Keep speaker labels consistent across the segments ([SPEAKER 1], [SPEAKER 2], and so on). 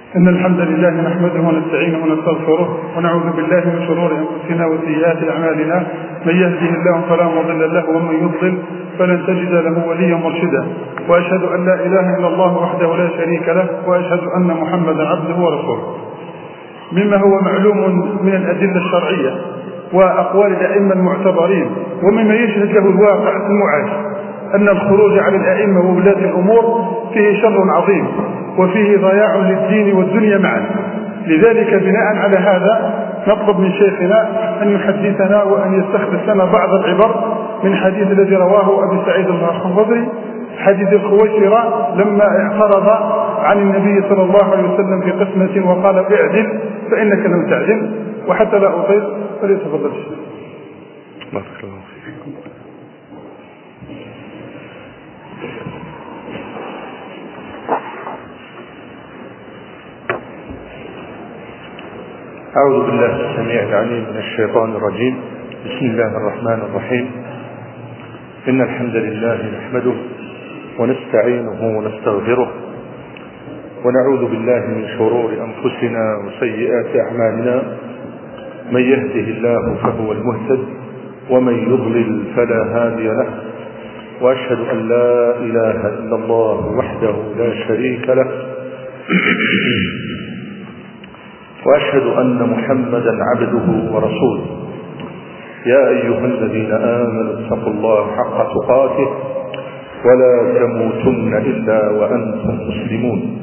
[SPEAKER 1] إن الحمد لله نحمده ونستعينه ونستغفره ونعوذ بالله من شرور أنفسنا وسيئات أعمالنا. من يهده الله فلا مضل له ومن يضلل فلن تجد له وليا مرشدا. وأشهد أن لا إله إلا الله وحده لا شريك له، وأشهد أن محمدا عبده ورسوله. مما هو معلوم من الأدلة الشرعية وأقوال الأئمة المعتبرين، ومما يشهد له الواقع المعاش، أن الخروج على الأئمة وولاة الأمور فيه شر عظيم وفيه ضياع للدين والدنيا معا. لذلك بناء على هذا نطلب من شيخنا أن يحدثنا وأن يستخلص لنا بعض العبر من حديث الذي رواه أبي سعيد الخدري، حديث الخويشرة لما اعترض عن النبي صلى الله عليه وسلم في قسمة وقال اعدل فإنك لم تعدل. وحتى لا أطيل فليتفضل الشيخ.
[SPEAKER 2] بارك الله فيكم. أعوذ بالله السميع العليم من الشيطان الرجيم. بسم الله الرحمن الرحيم. إن الحمد لله نحمده ونستعينه ونستغفره ونعوذ بالله من شرور أنفسنا وسيئات أعمالنا. من يهده الله فهو المهتد ومن يضلل فلا هادي له، وأشهد أن لا إله إلا الله وحده لا شريك له، وأشهد أن محمدا عبده ورسوله. يا أيها الذين آمنوا اتقوا الله حق تقاته ولا تموتن إلا وأنتم مسلمون.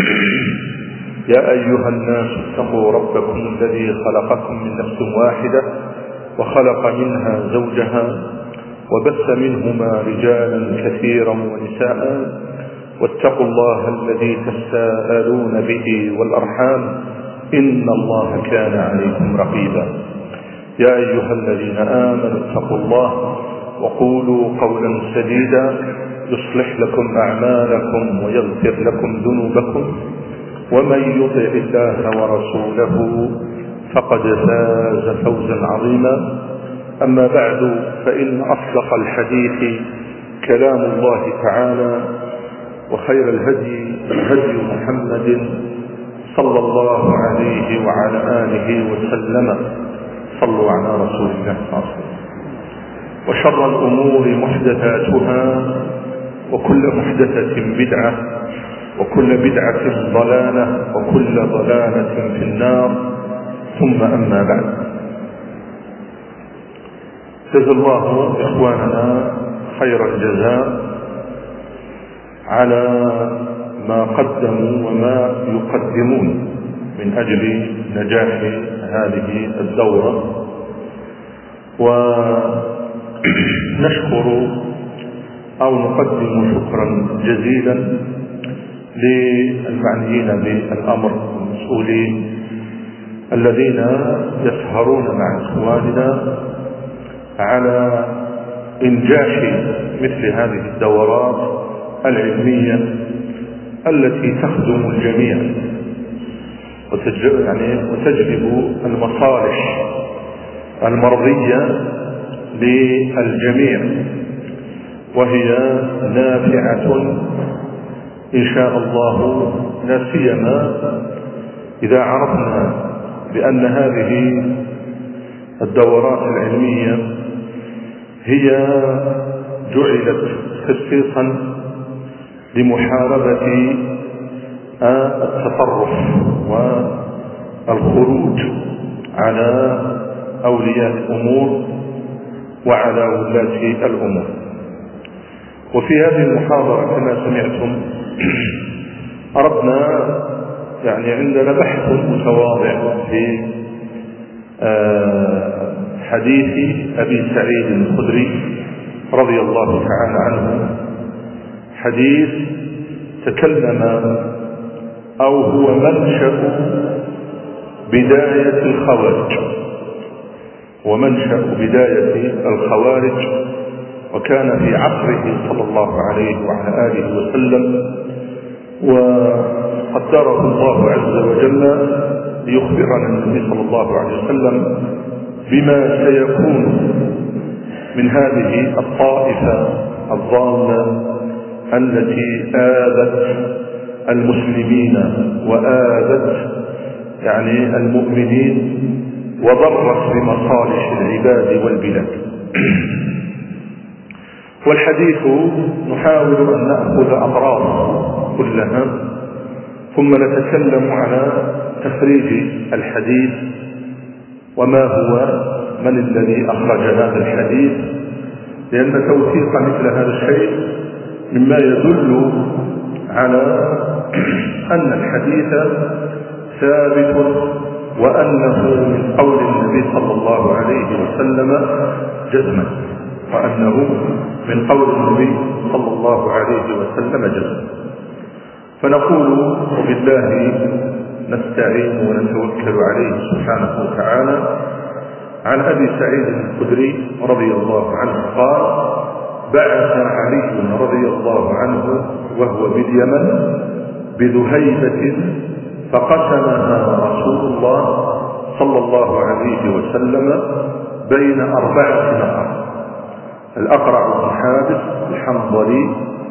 [SPEAKER 2] يا أيها الناس اتقوا ربكم الذي خلقكم من نفس واحدة وخلق منها زوجها وبث منهما رجالا كثيرا ونساء، واتقوا الله الذي تساءلون به والأرحام إن الله كان عليكم رقيبا. يا أيها الذين آمنوا اتقوا الله وقولوا قولا سديدا يصلح لكم أعمالكم ويغفر لكم ذنوبكم، ومن يطع الله ورسوله فقد فاز فوزا عظيما. أما بعد، فإن أصدق الحديث كلام الله تعالى، وخير الهدي هدي محمد صلى الله عليه وعلى آله وسلم. صلوا على رسول الله صلى الله عليه وسلم. وشر الأمور محدثاتها، وكل محدثة بدعة، وكل بدعة ضلالة، وكل ضلالة في النار. ثم أما بعد، جزا الله إخواننا خير الجزاء على ما قدموا وما يقدمون من أجل نجاح هذه الدورة، ونشكر أو نقدم شكرا جزيلا للمعنيين بالأمر المسؤولين الذين يسهرون مع إخواننا على إنجاح مثل هذه الدورات العلمية التي تخدم الجميع وتجلب المصالح المرضية للجميع، وهي نافعة إن شاء الله، لا سيما إذا عرفنا بأن هذه الدورات العلمية هي جعلت خصيصا لمحاربة التطرف والخروج على أولياء الأمور وعلى ولاة الأمور. وفي هذه المحاضرة كما سمعتم أردنا عندنا بحث متواضع في حديث أبي سعيد الخدري رضي الله تعالى عنه، حديث تكلم أو هو منشأ بداية الخوارج، ومنشأ بداية الخوارج، وكان في عصره صلى الله عليه وعلى آله وسلم، وقدره الله عز وجل ليخبرنا النبي صلى الله عليه وسلم بما سيكون من هذه الطائفة الضالة التي آذت المسلمين وآذت يعني المؤمنين وضرت بمصالح العباد والبلاد. والحديث نحاول أن نأخذ أطراف كلها ثم نتكلم على تخريج الحديث وما هو من الذي أخرج هذا الحديث، لأن توثيق مثل هذا الشيء مما يدل على أن الحديث ثابت وأنه من قول النبي صلى الله عليه وسلم جزما، وأنه من قول النبي صلى الله عليه وسلم جزما. فنقول وبالله نستعين ونتوكل عليه سبحانه وتعالى. عن أبي سعيد الخدري رضي الله عنه قال: بعث علي رضي الله عنه وهو باليمن بذهيبة فقسمها رسول الله صلى الله عليه وسلم بين 4 نفر: الأقرع بن حابس الحنظلي،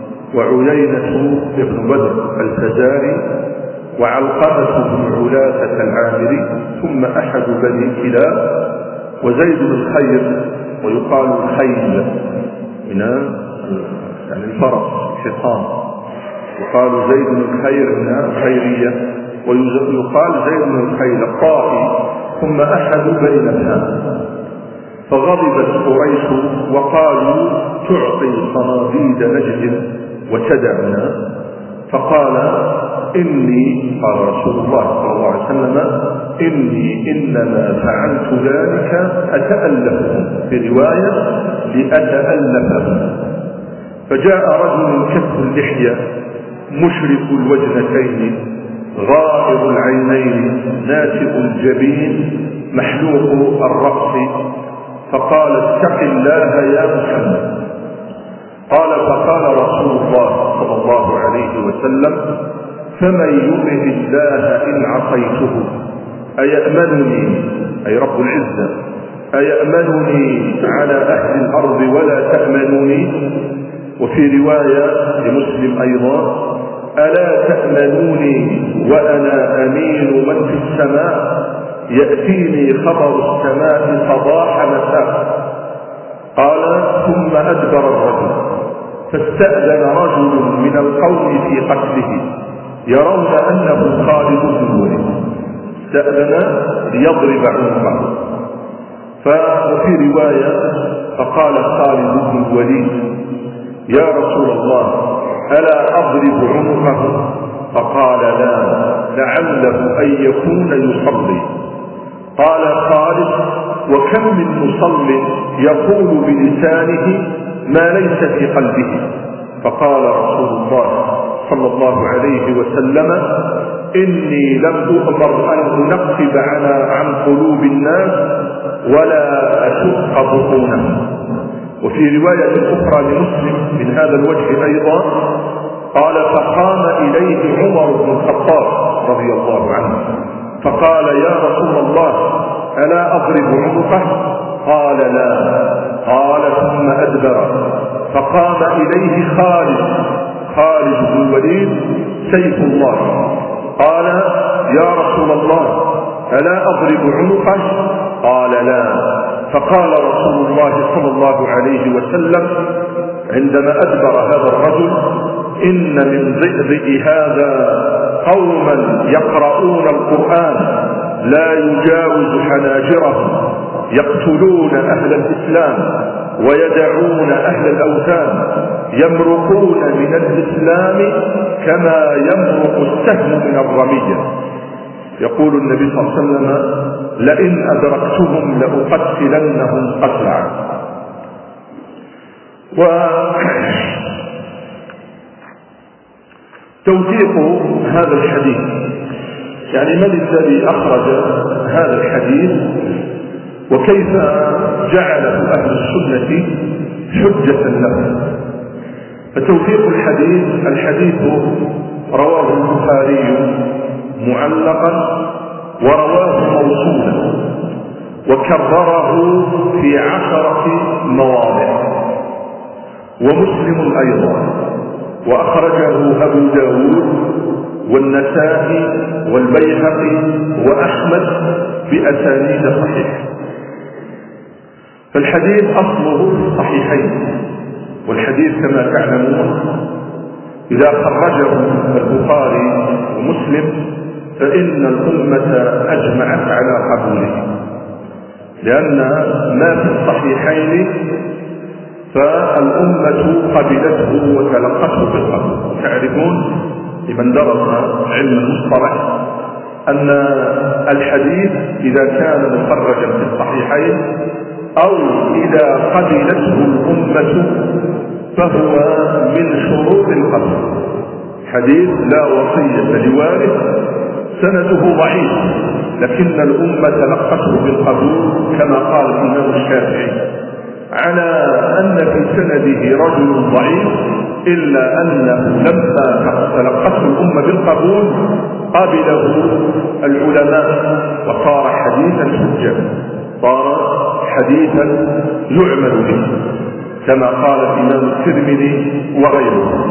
[SPEAKER 2] وعيينة بن بدر الفزاري، وعلقمة بن علاثة العامري، ثم أحد بني كلاب، وزيد بن الخير، ويقال الخيل من يعني الفرس الحصان، يقال زيد بن الخير من الخيرية، ويقال زيد بن الخيل الطائي، ثم أحد بني نفسان. فغضبت قريش وقالوا: تعطي صناديد نجد وتدعنا. فقال: قال رسول الله صلى الله عليه وسلم: إني إنما فعلت ذلك أتألفهم، في رواية لأتألفهم. فجاء رجل كث اللحية مشرف الوجنتين غائر العينين ناتئ الجبين محلوق الرأس، فقال: اتق الله يا محمد. فقال رسول الله صلى الله عليه وسلم: فمن يطع الله إن عصيته أيأمنني، أي رب العزة، أيأمنني على أهل الأرض ولا تأمنوني؟ وفي رواية لمسلم أيضا: ألا تأمنوني وأنا أمين من في السماء، يأتيني خبر السماء صباح مساء. قال: ثم أدبر الرجل، فاستأذن رجل من القوم في قتله يرون أنه خالد بن الوليد، استأذن ليضرب عنقه. وفي رواية: فقال خالد بن الوليد: يا رسول الله ألا أضرب عنقه؟ فقال: لا، لعله أن يكون يصلي. قال خالد: وكم من مصل يقول بلسانه ما ليس في قلبه. فقال رسول الله صلى الله عليه وسلم: إني لم أؤمر أن أنقب عن قلوب الناس ولا أشق بطونهم. وفي رواية أخرى لمسلم من هذا الوجه أيضا قال: فقام إليه عمر بن الخطاب رضي الله عنه فقال: يا رسول الله ألا أضرب عنقه؟ قال: لا. قال: ثم أدبر، فقام إليه خالد بن الوليد سيف الله. قال: يا رسول الله ألا أضرب عنقه؟ قال: لا. فقال رسول الله صلى الله عليه وسلم عندما أدبر هذا الرجل: إن من ضئضئ هذا قوما يقرؤون القرآن لا يجاوز حناجرهم، يقتلون أهل الإسلام ويدعون أهل الأوثان، يمرقون من الإسلام كما يمرق السهم من الرمية. يقول النبي صلى الله عليه وسلم: لئن أدركتهم لأقتلنهم قتلعا. وتوثيق هذا الحديث، يعني من الذي أخرج هذا الحديث وكيف جعله أهل السنة حجة له. فتوثيق الحديث رواه البخاري معلقا ورواه موصولا وكرره في 10 مواضع، ومسلم أيضا وأخرجه أبو داود والنسائي والبيهقي وأحمد بأسانيد صحيحة. فالحديث أصله في الصحيحين، والحديث كما تعلمون إذا خرجه البخاري ومسلم فإن الأمة أجمعت على قبوله، لأن ما في الصحيحين فالأمة قبلته وتلقته بالقبول. تعرفون لمن درس علم المصطلح أن الحديث إذا كان مخرجا في الصحيحين أو إذا قبلته الأمة فهو من شروط القبول. حديث لا وصية لوارث سنده ضعيف، لكن الأمة تلقته بالقبول كما قال الإمام الشافعي، على أن في سنده رجل ضعيف إلا أنه لما تلقته الأمة بالقبول قبله العلماء وصار حديثا حجة، صار حديثا يعمل به كما قال الإمام الترمذي وغيره.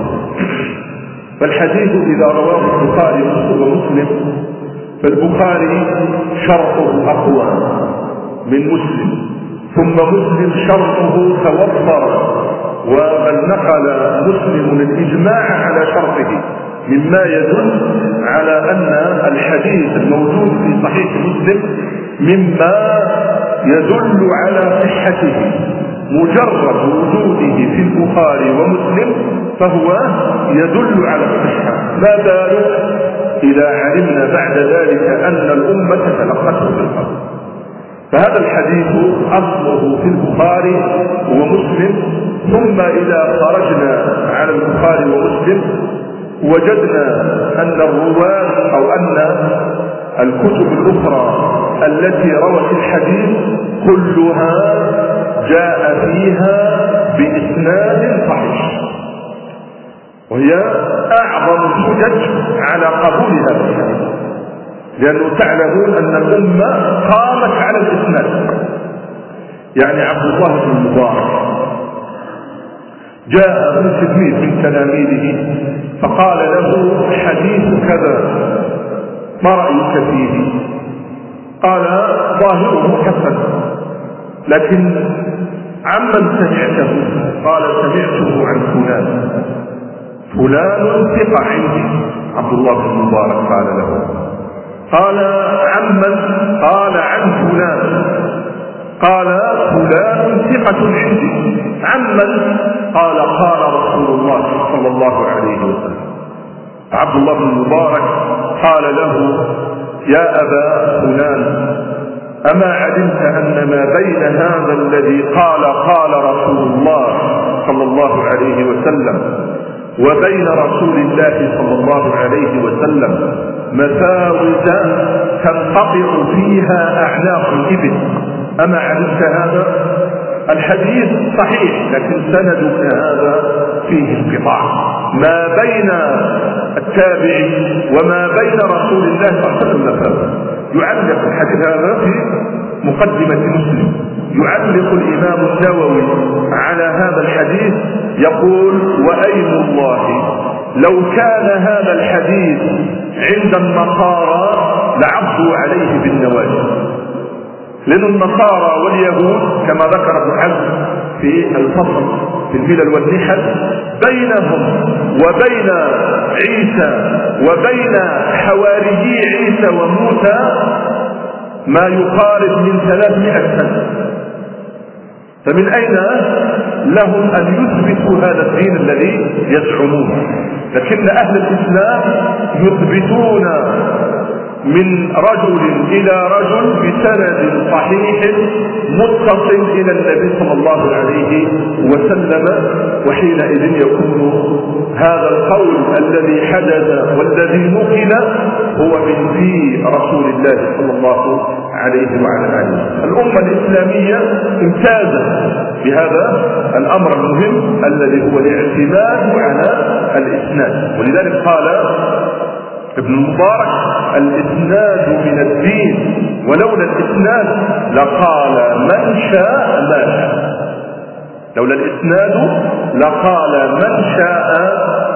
[SPEAKER 2] فالحديث إذا رواه البخاري ومسلم فالبخاري شرطه أقوى من مسلم، ثم مسلم شرطه توفر، وبل نقل مسلم الإجماع على شرطه، مما يدل على أن الحديث الموجود في صحيح مسلم مما يدل على صحته. مجرد وجوده في البخاري ومسلم فهو يدل على الصحة، ما بال إذا علمنا بعد ذلك أن الأمة تلقته بالقبول. فهذا الحديث أصله في البخاري ومسلم، ثم إذا خرجنا على البخاري ومسلم وجدنا أن الرواة أو أن الكتب الأخرى التي روت الحديث كلها جاء فيها بإسناد صحيح، وهي أعظم الحجج على قبول هذا الحديث، لأنه تعلمون أن الأمة قامت على الإسناد. يعني عبد الله بن المبارك جاء ابن تلميذ من تلاميذه فقال له حديث كذا ما رأيك فيه؟ قال ظاهره حسن، لكن عمن سمعته؟ قال سمعته عن فلان، فلان ثقة عندي. عبد الله بن المبارك قال له، قال عمن؟ قال عن فلان، قال فلان ثقة عندي. عمن؟ قال قال رسول الله صلى الله عليه وسلم. عبد الله بن المبارك قال له يا أبا فلان أما علمت أن ما بين هذا الذي قال رسول الله صلى الله عليه وسلم وبين رسول الله صلى الله عليه وسلم مفاوز تنقطع فيها أعناق الإبل؟ أما علمت هذا؟ الحديث صحيح لكن سندك هذا فيه انقطاع، ما بين التابعي وما بين رسول الله صلى الله عليه وسلم مفاوز. يعلق الحديث هذا في مقدمة مسلم، يعلق الإمام النووي على هذا الحديث يقول وأيم الله لو كان هذا الحديث عند النصارى لعضوا عليه بالنواجذ، لأن النصارى واليهود كما ذكر ابن حزم في الفصل في الملل والنحل بينهم وبين عيسى وبين حواريي عيسى وموسى ما يقارب من 300 سنة، فمن أين لهم أن يثبتوا هذا الدين الذي يزعمونه؟ لكن أهل الإسلام يثبتون من رجل إلى رجل بسند صحيح متصل إلى النبي صلى الله عليه وسلم، وحينئذ يكون هذا القول الذي حدث والذي نقل هو من في رسول الله صلى الله عليه وعلى آله. الأمة الإسلامية امتازت بهذا الأمر المهم الذي هو الاعتماد على الإسناد، ولذلك قال ابن المبارك الإسناد من الدين، ولولا الإسناد لقال من شاء ما شاء، لولا الإسناد لقال من شاء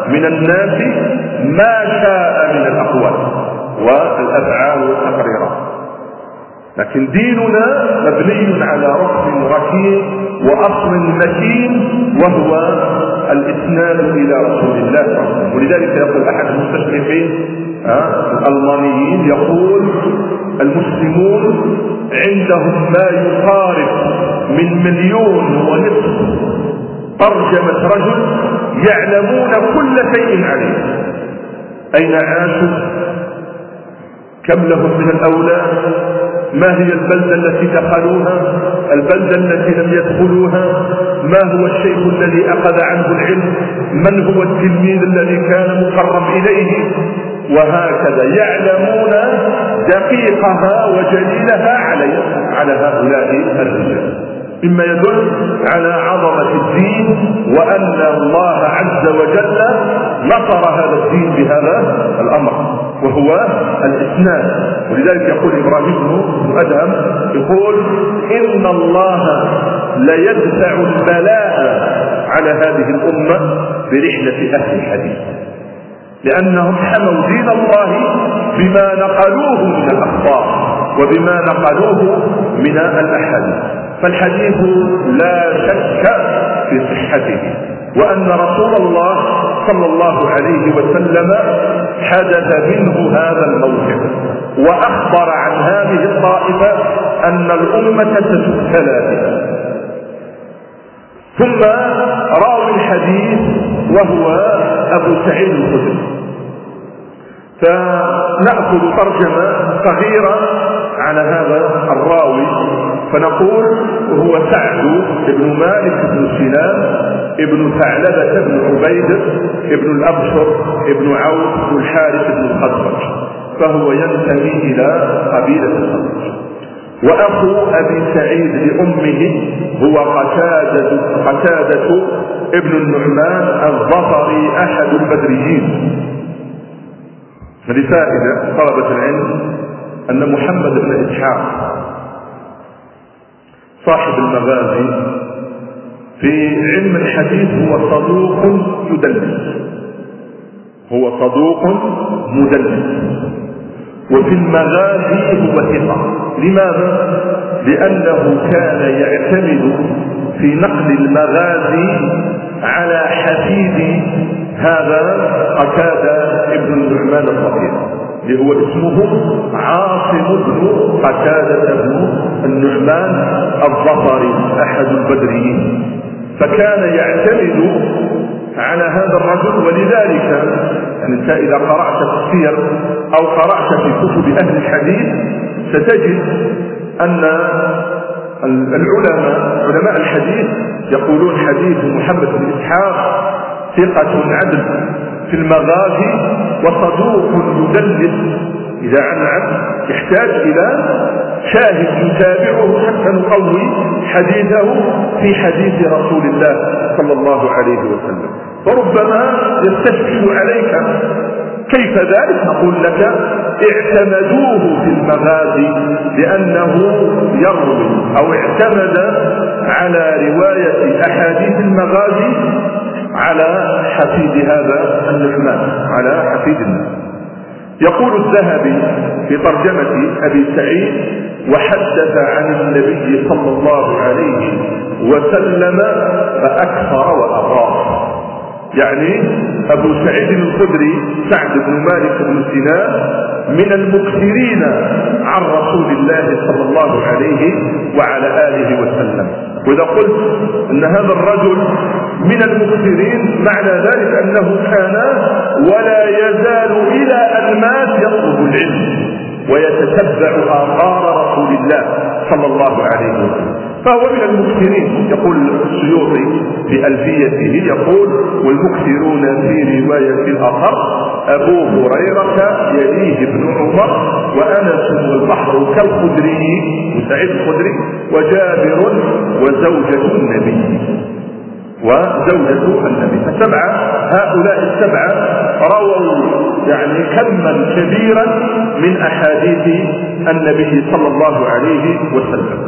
[SPEAKER 2] من الناس ما شاء من الأقوال والأفعال والتقريرات، لكن ديننا مبني على ركن ركين وأصل متين وهو الإسناد إلى رسول الله صلى الله عليه وسلم. ولذلك يقول أحد المستشرقين الألمانيين يقول المسلمون عندهم ما يقارب من 1.5 مليون ترجمة رجل يعلمون كل شيء عليه، أين عاشوا، كم لهم من الأولاد، ما هي البلدة التي دخلوها، البلدة التي لم يدخلوها، ما هو الشيخ الذي أخذ عنه العلم، من هو التلميذ الذي كان مقرب إليه، وهكذا يعلمون دقيقها وجليلها على هؤلاء الرجال، مما يدل على عظمة الدين وأن الله عز وجل نصر هذا الدين بهذا الأمر وهو الإسناد. ولذلك يقول إبراهيم بن أدهم يقول إن الله ليدفع البلاء على هذه الأمة برحلة أهل الحديث، لأنهم حموا دين الله بما نقلوه من الأخبار وبما نقلوه من الأحاديث. فالحديث لا شك في صحته، وأن رسول الله صلى الله عليه وسلم حدث منه هذا الموقف وأخبر عن هذه الطائفة أن الأمة ستبتلى بها. ثم راوي الحديث وهو أبو سعيد الخدري، فنأخذ ترجمة صغيرة على هذا الراوي فنقول هو سعد بن مالك بن سنان ابن ثعلبة بن عبيد ابن الأبشر ابن عوف بن الحارث بن الخزرج، فهو ينتمي إلى قبيلة الخزرج. وأخو أبي سعيد لأمه هو قتادة ابن النعمان الظفري أحد البدريين. فلفائدة طلبة العلم أن محمد بن إسحاق صاحب المغازي في علم الحديث هو صدوق يدلس، هو صدوق مدلس، وفي المغازي هو ثقة. لماذا؟ لأنه كان يعتمد في نقل المغازي على حفيد هذا قتادة ابن النعمان الظفري اللي هو اسمه عاصم بن قتادة بن النعمان الظفري أحد البدريين، فكان يعتمد على هذا الرجل. ولذلك يعني انت إذا قرأت في السير أو قرأت في كتب أهل الحديث ستجد أن علماء الحديث يقولون حديث محمد بن إسحاق ثقة عدل في المغازي وصدوق يدلس، إذا عنعن يحتاج إلى شاهد يتابعه حتى نقوي حديثه في حديث رسول الله صلى الله عليه وسلم. فربما يستشكل عليك كيف ذلك؟ نقول لك اعتمدوه في المغازي لأنه يروي أو اعتمد على رواية أحاديث المغازي على حفيد هذا النعمان، على حفيد النعمان. يقول الذهبي في ترجمة أبي سعيد وحدث عن النبي صلى الله عليه وسلم فأكثر وأضاف، يعني أبو سعيد الخدري سعد بن مالك بن سنان من المكثرين عن رسول الله صلى الله عليه وعلى آله وسلم. وإذا قلت أن هذا الرجل من المكثرين معنى ذلك أنه كان ولا يزال إلى أن مات يطلب العلم ويتتبع آثار رسول الله صلى الله عليه وسلم، فهو من المكثرين. يقول السيوطي في ألفيته يقول والمكثرون في رواية الأثر أبو هريرة يليه ابن عمر وأنس والبحر كالخدري وسعيد الخدري وجابر وزوجة النبي السبعة. هؤلاء السبعة رووا يعني كما كبيرا من أحاديث النبي صلى الله عليه وسلم.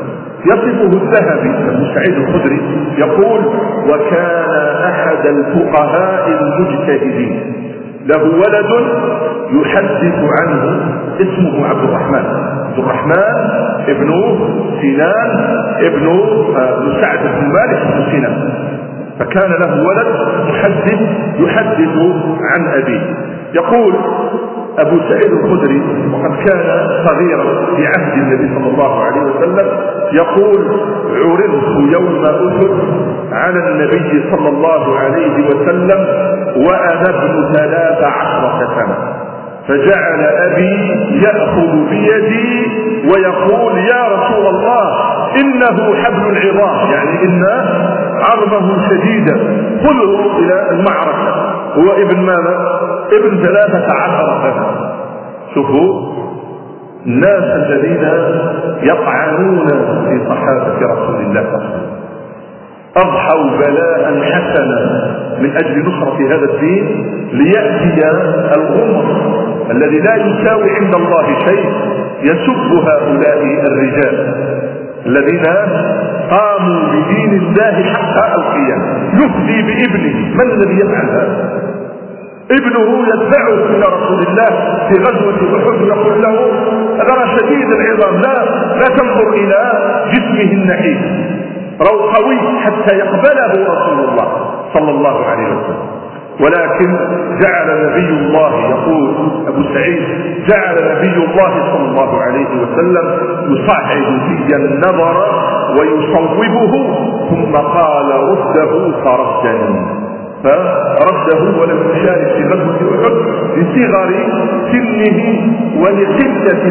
[SPEAKER 2] يصفه الذهبي أبو سعيد الخدري يقول: وكان أحد الفقهاء المجتهدين، له ولد يحدث عنه اسمه عبد الرحمن ابن سنان ابن سعد بن مالك بن سنان، فكان له ولد يحدث عن أبيه. يقول أبو سعيد الخدري وقد كان صغيرا في عهد النبي صلى الله عليه وسلم، يقول: عرضت يوم أحد على النبي صلى الله عليه وسلم وأنا ابن 13 سنة، فجعل أبي يأخذ بيدي ويقول: يا رسول الله إنه حبل العظام، يعني إن عظمه شديدا، خذه إلى المعركة. هو ابن ماذا؟ ابن 13 سنة. شوفوا الناس الذين يطعنون في صحابة رسول الله صلى الله عليه وسلم أضحوا بلاء حسنا من أجل نصرة هذا الدين، ليأتي الغمر الذي لا يساوي عند الله شيء يسب هؤلاء الرجال الذين قاموا بدين الله حق القيام، يفدي بابنه. من الذي يفعل هذا؟ ابنه يتبعه الى رسول الله في غزوة أحد يقول له: أنا شديد العظام، لا تنظر إلى جسمه النحيف، روحوي حتى يقبله رسول الله صلى الله عليه وسلم. ولكن جعل نبي الله، يقول أبو سعيد: جعل نبي الله صلى الله عليه وسلم يصعد في النظر ويصوبه، ثم قال: رده، فردني، فرده ولم يشارك في غزوة أحد لصغر سنه ولقلة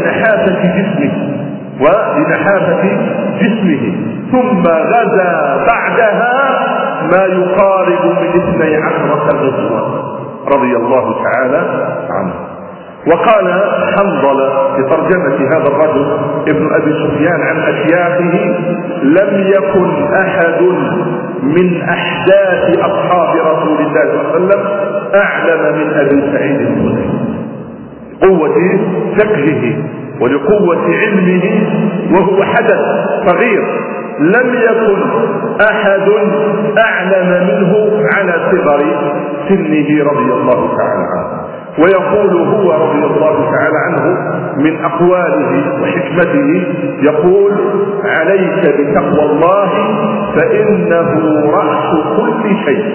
[SPEAKER 2] نحافة جسمه ثم غزا بعدها ما يقارب من 12 غزوة رضي الله تعالى عنه. وقال حنظلة في ترجمة هذا الرجل ابن أبي سفيان عن أشياخه: لم يكن أحد من أحداث أصحاب رسول الله صلى الله عليه وسلم أعلم من أبي سعيد الخدري، قوة فقهه ولقوة علمه، وهو حدث صغير لم يكن أحد أعلم منه على صغر سنه رضي الله تعالى عنه. ويقول هو رضي الله تعالى عنه من أقواله وحكمته، يقول: عليك بتقوى الله فإنه رأس كل شيء،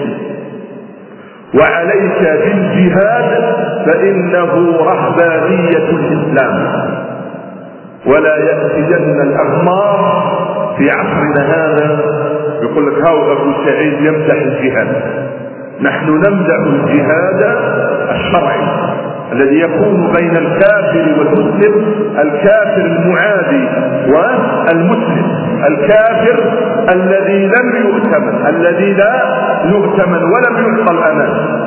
[SPEAKER 2] وعليك بالجهاد فإنه رهبانية الإسلام، ولا يأتين الأغمار في عصرنا هذا. يقول لك: هاو أبو سعيد يمدح الجهاد. نحن نمدح الجهاد الشرعي الذي يكون بين الكافر والمسلم، الكافر المعادي والمسلم، الكافر الذي لم يؤتمن، الذي لا يؤتمن ولم يعطى الأمان،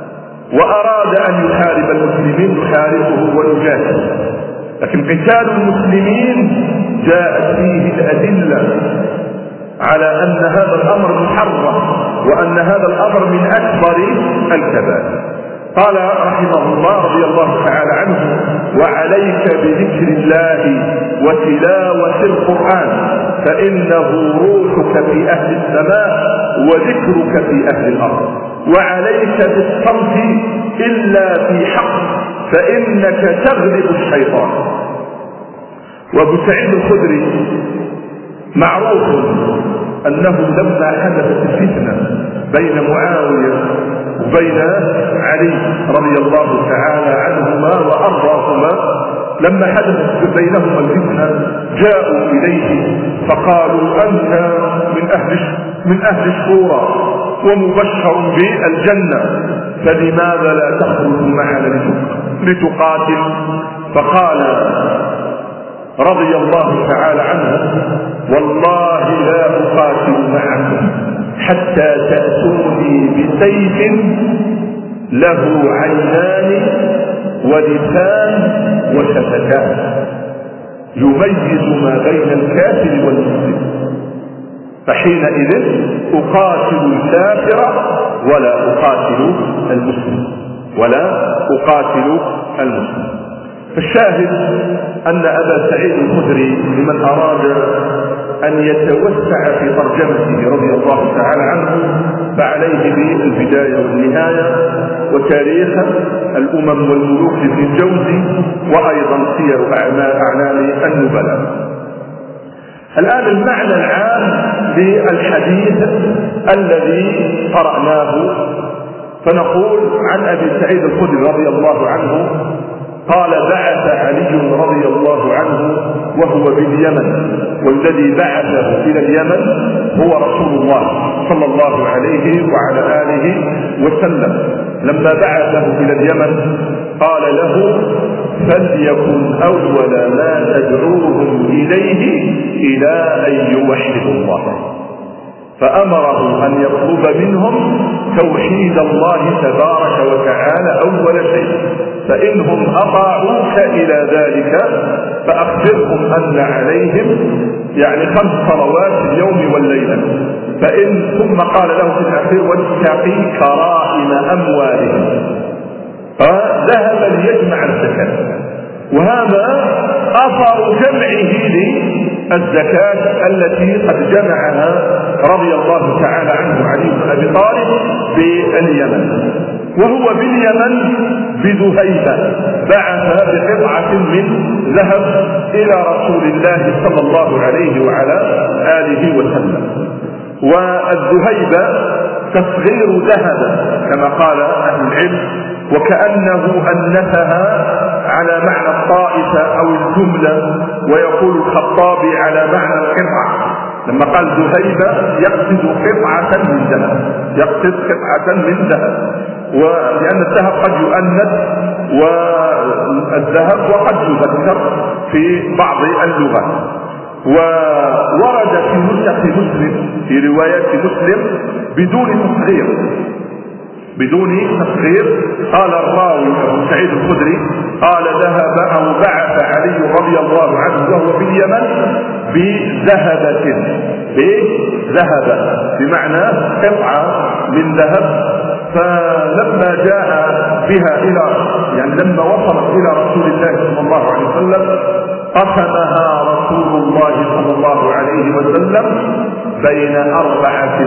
[SPEAKER 2] وأراد أن يحارب المسلمين يحاربه ويجاهد. لكن قتال المسلمين جاءت فيه الأدلة على أن هذا الأمر محرم، وأن هذا الأمر من أكبر الكبائر. قال رحمه الله رضي الله تعالى عنه: وعليك بذكر الله وتلاوة القرآن فإنه روحك في أهل السماء وذكرك في أهل الأرض، وعليك بالصمت إلا في حق فإنك تغلب الشيطان. وابو سعيد الخدري معروف أنه لما حدثت الفتنة بين معاوية وبين علي رضي الله تعالى عنهما وأرضاهما، لما حدثت بينهما الفتنة جاءوا إليه فقالوا: أنت من أهل الشورى ومبشر بالجنة، فلماذا لا تخرج معنا لتقاتل؟ فقال رضي الله تعالى عنه: والله لا أقاتل معكم حتى تأتوني بسيف له عينان ولسان وشفتان يميز ما بين الكافر والمسلم، فحينئذ أقاتل الكافر ولا أقاتل المسلم. فالشاهد أن أبا سعيد الخدري لمن أراد
[SPEAKER 3] أن يتوسع في ترجمته رضي الله تعالى عنه فعليه بالبداية والنهاية وتاريخ الأمم والملوك لابن الجوزي وأيضا سير أعلام النبلاء. الآن المعنى العام للحديث الذي قرأناه، فنقول عن أبي سعيد الخدري رضي الله عنه قال بعث علي رضي الله عنه وهو باليمن، والذي بعثه إلى اليمن هو رسول الله صلى الله عليه وعلى آله وسلم. لما بعثه إلى اليمن قال له فليكن أول ما تدعوهم إليه إلى أن يوحدوا الله، فأمره أن يطلب منهم توحيد الله تبارك وتعالى أول شيء، فإنهم أطاعوك إلى ذلك فأخبرهم أن عليهم 5 صلوات في اليوم والليلة، ثم قال له في الأخير واتقي كرائم أموالهم، فذهب ليجمع الزكاة، وهذا أثر جمعه للزكاة التي قد جمعها رضي الله تعالى عنه علي بن أبي طالب باليمن. وهو باليمن بذهيبة بعث بقطعة من ذهب إلى رسول الله صلى الله عليه وعلى آله وسلم. والذهيبة تصغير ذهب كما قال أهل العلم، وكأنه أنثها على معنى الطائفة أو الجملة، ويقول الخطابي على معنى القطعة، لما قال ذهيبة يقصد قطعة من ذهب، يقصد قطعة من ذهب، ولأن الذهب قد يؤنث والذهب وقد يذكر في بعض اللغات. وورد في نسخ مسلم في روايات مسلم بدون تصغير قال الراوي أبو سعيد الخدري قال ذهب أو بعث علي رضي الله عنه وهو باليمن بذهبة، بمعنى قطعة من ذهب، فلما جاء بها لما وصلت إلى رسول الله صلى الله عليه وسلم قسمها رسول الله صلى الله عليه وسلم بين 4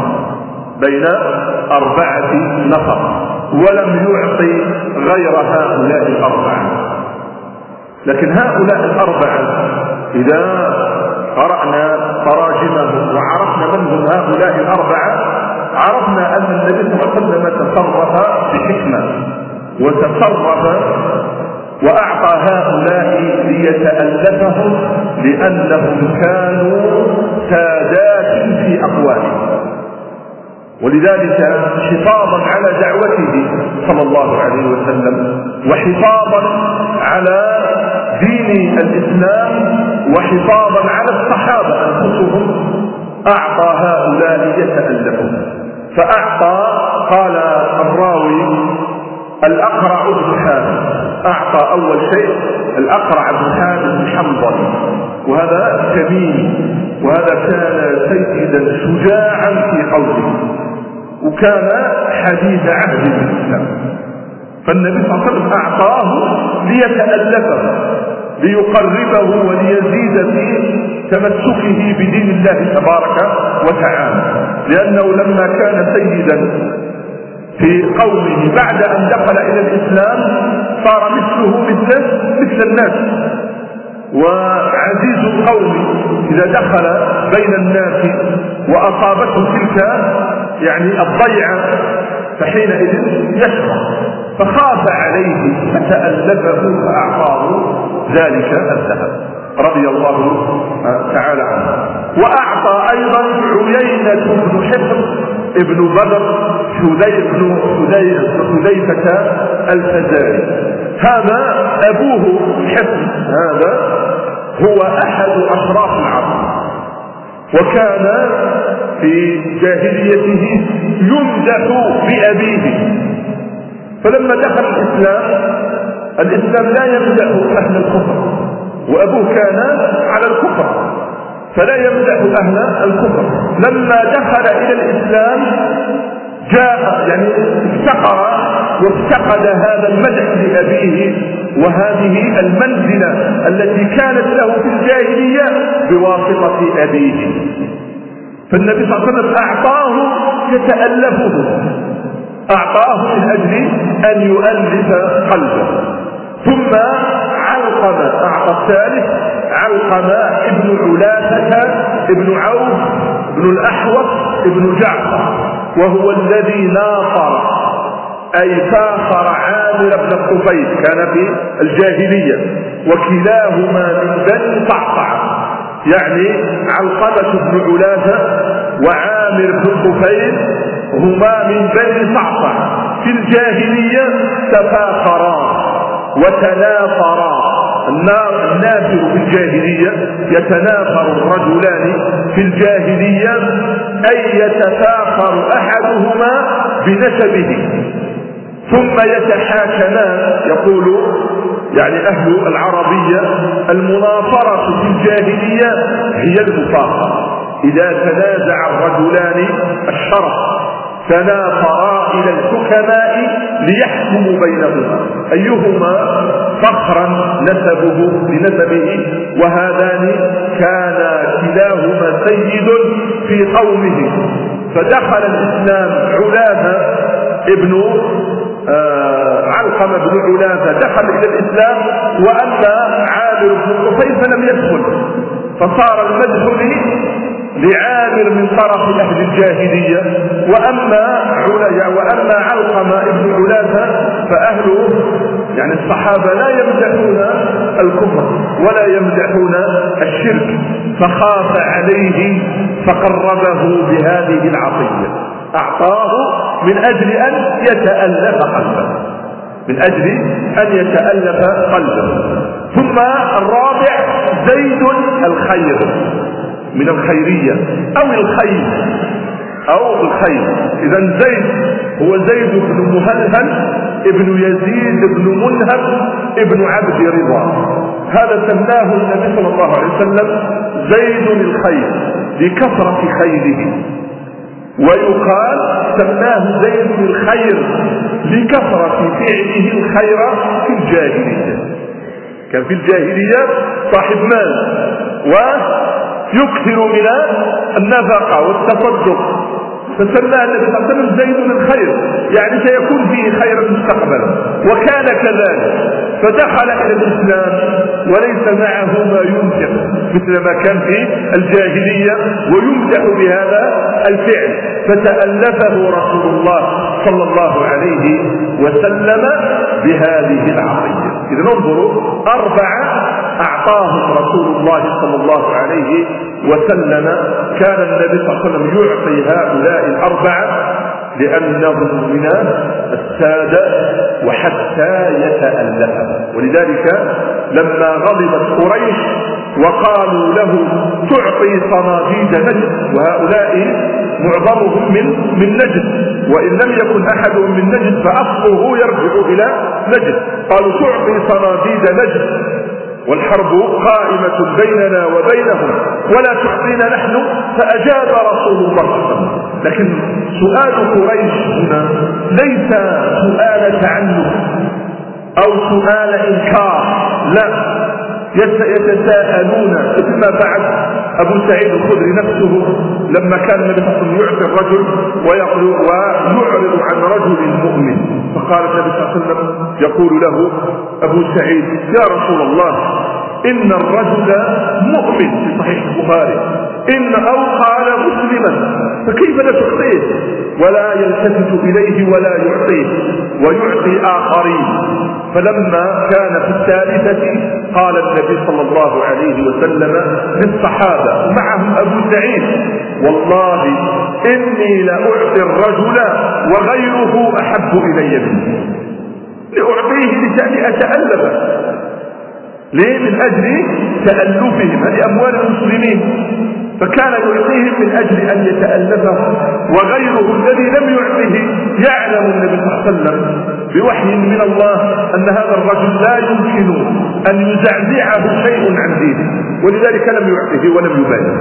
[SPEAKER 3] نفر، ولم يعطي غير هؤلاء 4. لكن هؤلاء 4 إذا قرأنا تراجمهم وعرفنا من هم هؤلاء 4 عرفنا أن النبي صلى الله عليه وسلم تصرف بحكمة وتصرف وأعطى هؤلاء ليتألفهم لأنهم كانوا سادات في أقوالهم، ولذلك حفاظا على دعوته صلى الله عليه وسلم وحفاظا على دين الإسلام وحفاظا على الصحابة أنفسهم أعطى هؤلاء يتألفون. فأعطى قال الراوي الأقرع بن حامد، أعطى أول شيء الأقرع بن حامد بن حنظل، وهذا تميمي، وهذا كان سيدا شجاعا في قوله، وكان حديث عهد بالإسلام، فالنبي صلى الله عليه وسلم أعطاه ليتألفه ليقربه وليزيد في تمسكه بدين الله تبارك وتعالى، لأنه لما كان سيدا في قومه بعد أن دخل إلى الإسلام صار مثله مثل الناس، وعزيز القوم إذا دخل بين الناس وأصابته تلك الضيعة فحينئذ يشرع، فخاف عليه فتألفه فأعطاه ذلك الذهب رضي الله تعالى عنه. وأعطى أيضا عيينة بن حصن ابن بدر حذيفة الفزاري، هذا أبوه حصن، هذا هو أحد أشراف العرب، وكان في جاهليته يمدح بأبيه، فلما دخل الإسلام لا يمدح أهل الكفر، وأبوه كان على الكفر فلا يمدح أهل الكفر. لما دخل إلى الإسلام جاء افتقر وافتقد هذا المدح لأبيه وهذه المنزلة التي كانت له في الجاهلية بواسطة أبيه. فالنبي صلى الله عليه وسلم أعطاه يتألفه، أعطاه من أجل أن يؤلف قلبه. ثم علقمة أعطى الثالث، علقمة ابن علافة ابن عوف ابن الأحوص ابن جعفر، وهو الذي ناصر أي فاخر عامر بن الطفيل، كان في الجاهلية، وكلاهما من بني صعصع، يعني علقمة بن علافة وعامر بن الطفيل هما من بني صعصع في الجاهلية، تفاخرا وتنافرا. النافر في الجاهلية يتنافر الرجلان في الجاهلية، أي يتفاخر أحدهما بنسبه ثم يتحاكمان. يقول يعني أهل العربية المناصرة في الجاهلية هي المفاخرة. إذا تنازع الرجلان الشرف تنافرا إلى الحكماء ليحكموا بينهما أيهما فخرا نسبه بنسبه، وهذان كان كلاهما سيد في قومه. فدخل الإسلام علافة ابن علقمة بن علافة دخل إلى الإسلام، وأما عامر بن الطفيل فلم يدخل، فصار المدخل لعامر من طرف أهل الجاهلية. وأما علقمة ابن علافة فأهله يعني الصحابة لا يمدحون الكفر ولا يمدحون الشرك، فخاف عليه فقربه بهذه العطية، أعطاه من أجل أن يتألف قلبه، من أجل أن يتألف قلبه. ثم الرابع زيد الخير من الخيرية أو الخير أو الخير. إذن زيد هو زيد بن مهلهل ابن يزيد بن منهب ابن عبد رضا، هذا سماه النبي صلى الله عليه وسلم زيد الخير لكثرة خيره، ويقال سماه زيد الخير لكثرة فعله الخير في الجاهلية. كان في الجاهلية صاحب مال ويكثر من النفقة والتصدق، فسماه النبي صلى الله عليه وسلم زيد الخير، يعني سيكون فيه خير مستقبلا، وكان كذلك. فدخل إلى الإسلام وليس معه ما يمدح مثل ما كان في الجاهلية ويمدح بهذا الفعل، فتألفه رسول الله صلى الله عليه وسلم بهذه العطية. إذا انظروا 4 أعطاهم رسول الله صلى الله عليه وسلم. كان النبي صلى الله عليه وسلم يعطي هؤلاء 4 لأنهم من السادة وحتى يتألف. ولذلك لما غضبت قريش وقالوا له تعطي صناديد نجد، وهؤلاء معظمهم من نجد، وإن لم يكن أحدهم من نجد فأصله يرجع إلى نجد، قالوا تعطي صناديد نجد والحرب قائمة بيننا وبينهم ولا تعطينا نحن، فأجاب رسول الله صلى الله عليه وسلم. لكن سؤال قريش هنا ليس سؤال تعنف أو سؤال إنكار، لا، يتساءلون مثل ما فعل أبو سعيد الخدري نفسه لما كان النبي صلى الله عليه وسلم يعطي الرجل ويعرض عن رجل مؤمن، فقال النبي صلى الله عليه وسلم يقول له أبو سعيد يا رسول الله إن الرجل مؤمن في صحيح البخاري أو قال مسلما، فكيف لا تعطيه؟ ولا يلتفت إليه ولا يعطيه ويعطي آخرين. فلما كان في الثالثة قال النبي صلى الله عليه وسلم للصحابة معهم أبو سعيد والله إني لأعطي الرجل وغيره أحب إلي منه، لأعطيه لشأن أتألف، ليه؟ من أجل تألفهم، هذه أموال المسلمين، فكان يعطيهم من أجل أن يتألفهم، وغيره الذي لم يعطيه يعلم النبي صلى الله عليه وسلم بوحي من الله أن هذا الرجل لا يمكن أن يزعزعه شيء عن دينه، ولذلك لم يعطيه ولم يبالي،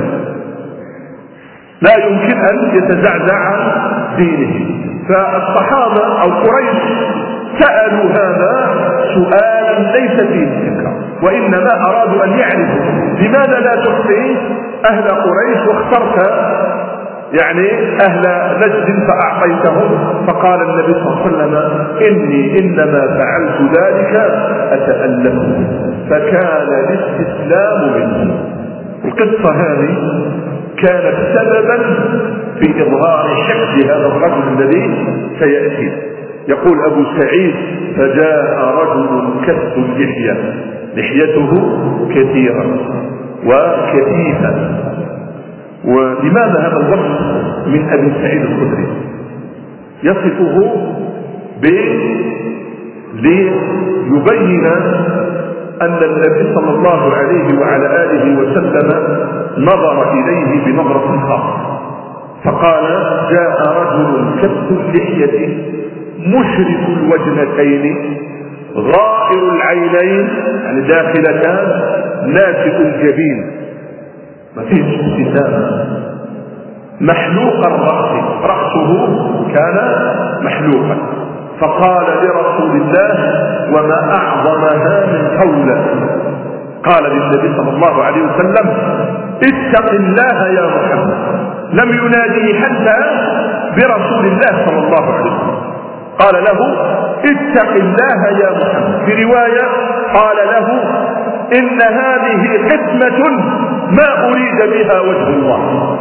[SPEAKER 3] لا يمكن أن يتزعزع عن دينه. فالصحابة أو قريش سألوا هذا سؤالا ليس فيه ذكر، وإنما أرادوا أن يعرفوا لماذا لا تحصي أهل قريش واخترت يعني أهل نجد فأعطيتهم. فقال النبي صلى الله عليه وسلم إني إنما فعلت ذلك أتألف، فكان الاستسلام منه. القصة هذه كانت سببا في إظهار شكل هذا الرجل الذي سيأتي. يقول أبو سعيد فجاء رجل كث اللحية، لحيته كثيرة وكثيفة. ولماذا هذا الوصف من أبي سعيد الخدري؟ يصفه ليبين أن النبي صلى الله عليه وعلى آله وسلم نظر إليه بنظرة خاصة، فقال جاء رجل كث اللحية مشرف الوجنتين غائر العينين، يعني داخلتان، ناتئ الجبين، ما فيش ابتسامة، محلوق الرأس، رأسه كان محلوقا. فقال لرسول الله وما أعظمها من قوله، قال للنبي صلى الله عليه وسلم اتق الله يا محمد. لم يناديه حتى برسول الله صلى الله عليه وسلم، قال له اتق الله يا محمد. في رواية قال له إن هذه قسمة ما أريد بها وجه الله.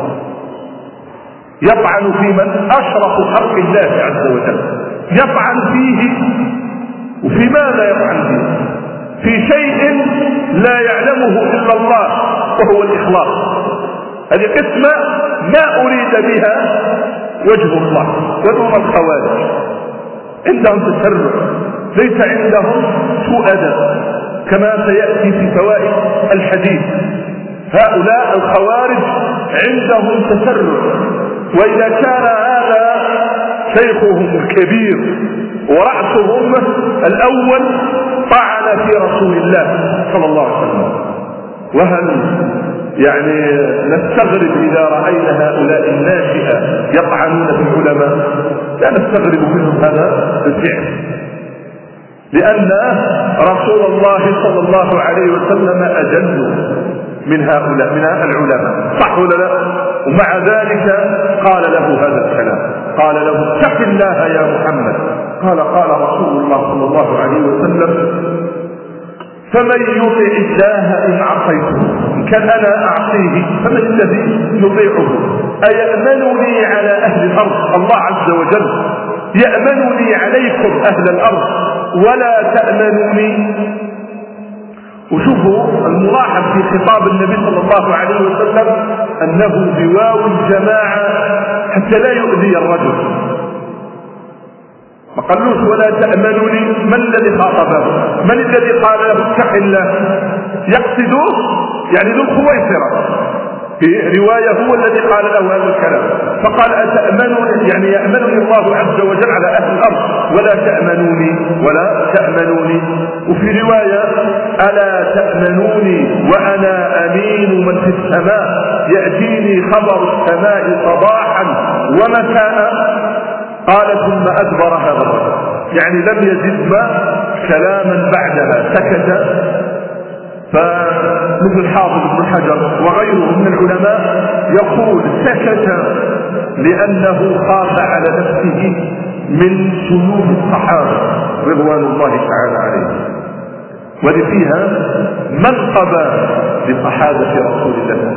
[SPEAKER 3] يطعن في من أشرف خلق الله عز وجل، يطعن فيه. وفي ماذا يطعن فيه؟ في شيء لا يعلمه إلا الله وهو الإخلاص. هذه قسمة ما أريد بها وجه الله. ودوم الخوارج عندهم تسرع، ليس عندهم سوء أدب كما سيأتي في فوائد الحديث. هؤلاء الخوارج عندهم تسرع، وإذا كان هذا شيخهم الكبير ورأسهم الأول طعن في رسول الله صلى الله عليه وسلم، وهل يعني نستغرب إذا رأينا هؤلاء الناشئة يطعنون في العلماء؟ لا نستغرب منهم هذا بالفعل، لأن رسول الله صلى الله عليه وسلم أجل من هؤلاء من العلماء، صح ولا لا؟ ومع ذلك قال له هذا الكلام، قال له اتق الله يا محمد. قال رسول الله صلى الله عليه وسلم فمن يطع الله إن عصيته، إن كان أنا أعصيه فمن الذي يطيعه؟ أيأمنني على أهل الأرض؟ الله عز وجل يأمنني عليكم أهل الأرض ولا تأمنوني. وشوفوا الملاحظ في خطاب النبي صلى الله عليه وسلم أنه بواو الجماعة حتى لا يؤذي الرجل. ما قالوش ولا تأمنوني. من الذي خاطبه؟ من الذي قال له اتق الله؟ يقصده يعني ذو الخويصرة، في رواية هو الذي قال له هذا الكلام، فقال أتأمنوني يعني يأمنني الله عز وجل على أهل الأرض ولا تأمنوني. وفي رواية ألا تأمنوني وأنا أمين من في السماء يأتيني خبر السماء صباحا ومساء. قال ثم أدبر هذا الرجل، يعني لم يزد ما كلاما بعدها، سكت. فمثل حافظ بن حجر وغيره من العلماء يقول سكت لأنه خاف على نفسه من سلوك الصحابة رضوان الله تعالى عليهم، ولفيها منقبة لصحابة رسول الله.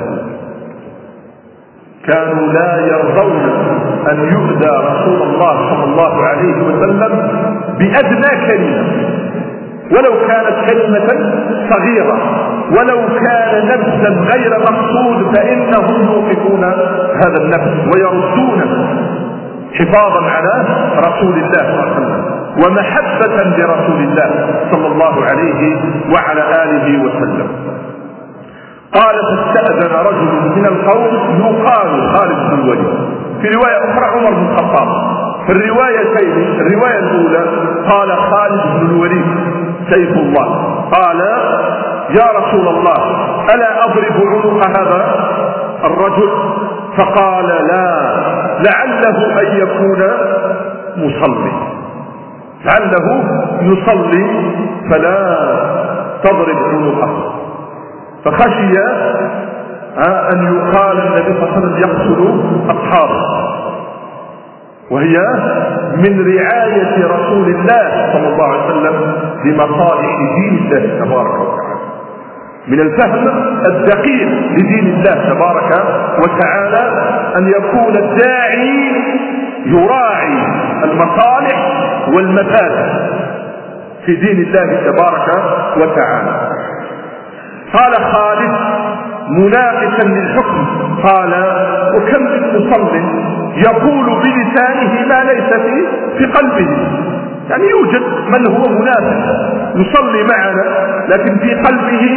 [SPEAKER 3] كانوا لا يرضون أن يؤذى رسول الله صلى الله عليه وسلم بأدنى كلمة، ولو كانت كلمة صغيرة، ولو كان نفسا غير مقصود فإنهم يوقفون هذا النفس ويردونه حفاظا على رسول الله صلى الله عليه وسلم ومحبة لرسول الله صلى الله عليه وعلى آله وسلم. قال فاستأذن رجل من القوم يقال خالد بن الوليد، في رواية أخرى عمر بن الخطاب. في الروايتين الرواية الأولى قال خالد بن الوليد سيف الله، قال يا رسول الله ألا أضرب عنق هذا الرجل؟ فقال لا، لعله أن يكون مصلي. لعله يصلي فلا تضرب عنقه، فخشي أن يقال النبي صلى الله عليه وسلم يقتل أصحابه، وهي من رعاية رسول الله صلى الله عليه وسلم لمصالح دين الله تبارك وتعالى، من الفهم الدقيق لدين الله تبارك وتعالى أن يكون الداعي يراعي المصالح والمفاسد في دين الله تبارك وتعالى. قال خالد مناقشا للحكم، قال وكم من مصل يقول بلسانه ما ليس في قلبه، يعني يوجد من هو منافق يصلي معنا لكن في قلبه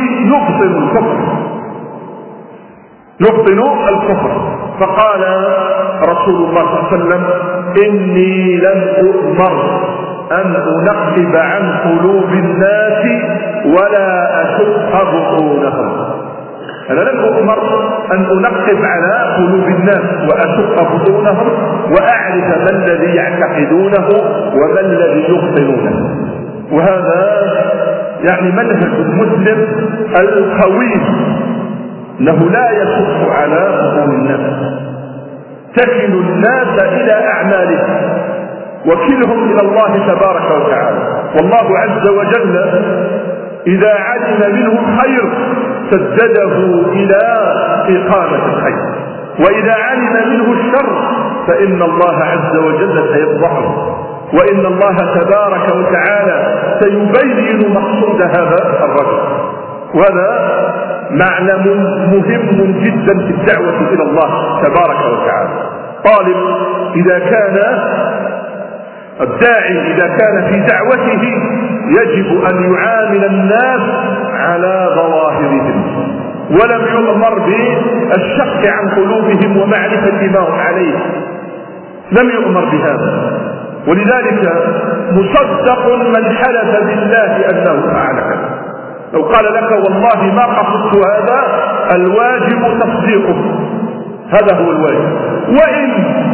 [SPEAKER 3] يبطن الكفر. فقال رسول الله صلى الله عليه وسلم إني لم أؤمر أن أنقب عن قلوب الناس ولا أشق بطونهم. أنا لم أؤمر أن أنقب على قلوب الناس وأشق بطونهم وأعرف ما الذي يعتقدونه وما الذي يبطنونه. وهذا يعني منهج المسلم القوي، أنه لا يشق على بطون الناس، تكل الناس إلى أعمالهم وكلهم إلى الله تبارك وتعالى. والله عز وجل إذا علم منه الخير سدده إلى إقامة الخير، وإذا علم منه الشر فإن الله عز وجل سيفضحه، وإن الله تبارك وتعالى سيبين مقصود هذا الرجل. وهذا معنى مهم جدا في الدعوة إلى الله تبارك وتعالى. طالب إذا كان الداعي إذا كان في دعوته يجب أن يعامل الناس على ظواهرهم، ولم يؤمر بالشق عن قلوبهم ومعرفة ما هم عليه، لم يؤمر بهذا. ولذلك مصدق من حلف بالله أنه فعل. لو قال لك والله ما قصدت هذا، الواجب تصديقه، هذا هو الواجب. وإن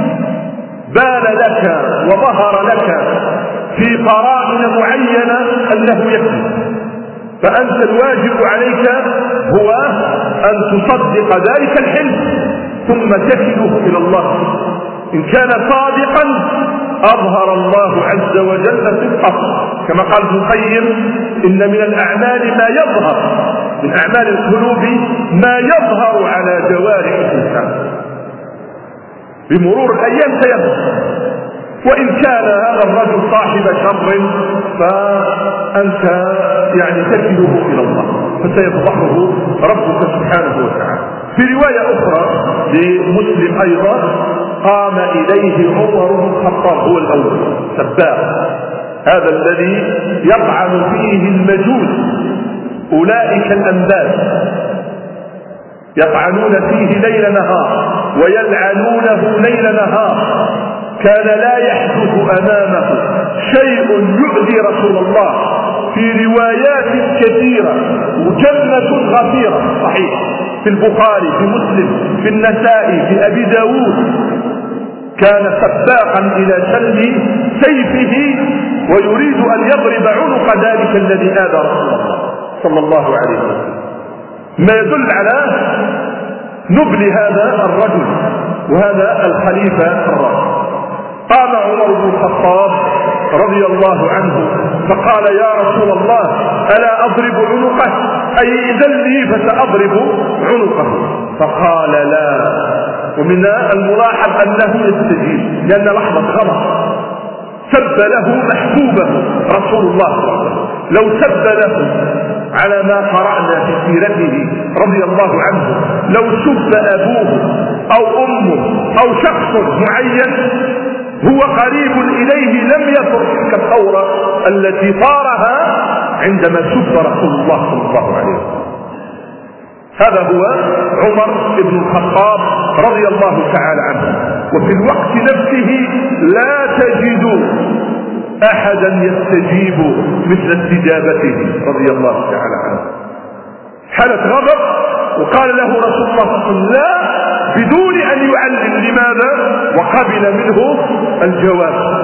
[SPEAKER 3] بان لك وظهر لك في قرائن معينة أنه يكذب، فأنت الواجب عليك هو أن تصدق ذلك الحلف ثم تكله إلى الله. إن كان صادقا أظهر الله عز وجل صدقه، كما قال ابن القيم إن من الأعمال ما يظهر، من أعمال القلوب ما يظهر على جوارح الإنسان، بمرور الأيام سيظهر. وإن كان هذا الرجل صاحب شر فأنت يعني تكله إلى الله فسيفضحه ربك سبحانه وتعالى. في رواية أخرى لمسلم أيضا قام إليه عمر بن الخطاب، هو الأول سباق، هذا الذي يطعن فيه المجوس، أولئك الأنباس يطعنون فيه ليل نهار ويلعنونه ليل نهار، كان لا يحدث أمامه شيء يؤذي رسول الله، في روايات كثيرة وجنة غفيرة صحيح في البخاري في مسلم في النسائي في أبي داود، كان سباقا إلى شل سيفه ويريد أن يضرب عنق ذلك الذي آذى رسول الله صلى الله عليه وسلم، ما يدل على نبل هذا الرجل وهذا الخليفة الراشد. قام عمر بن الخطاب رضي الله عنه فقال يا رسول الله ألا أضرب عنقه، أي إذن لي فسأضرب عنقه؟ فقال لا. ومن الملاحظ أنه يستجيب، لأن لحظة غلط سب له محبوبه رسول الله صلى الله عليه وسلم، لو سب له على ما قرأنا في سيرته رضي الله عنه، لو سب أبوه أو أمه أو شخص معين هو قريب إليه لم يفر تلك الثورة التي طارها عندما سب رسول الله صلى الله عليه وسلم. هذا هو عمر بن الخطاب رضي الله تعالى عنه. وفي الوقت نفسه لا تجد أحدا يستجيب مثل استجابته رضي الله تعالى عنه. حالة غضب وقال له رسول الله صلى الله عليه وسلم لا، بدون أن يعلم لماذا، وقبل منه الجواب دون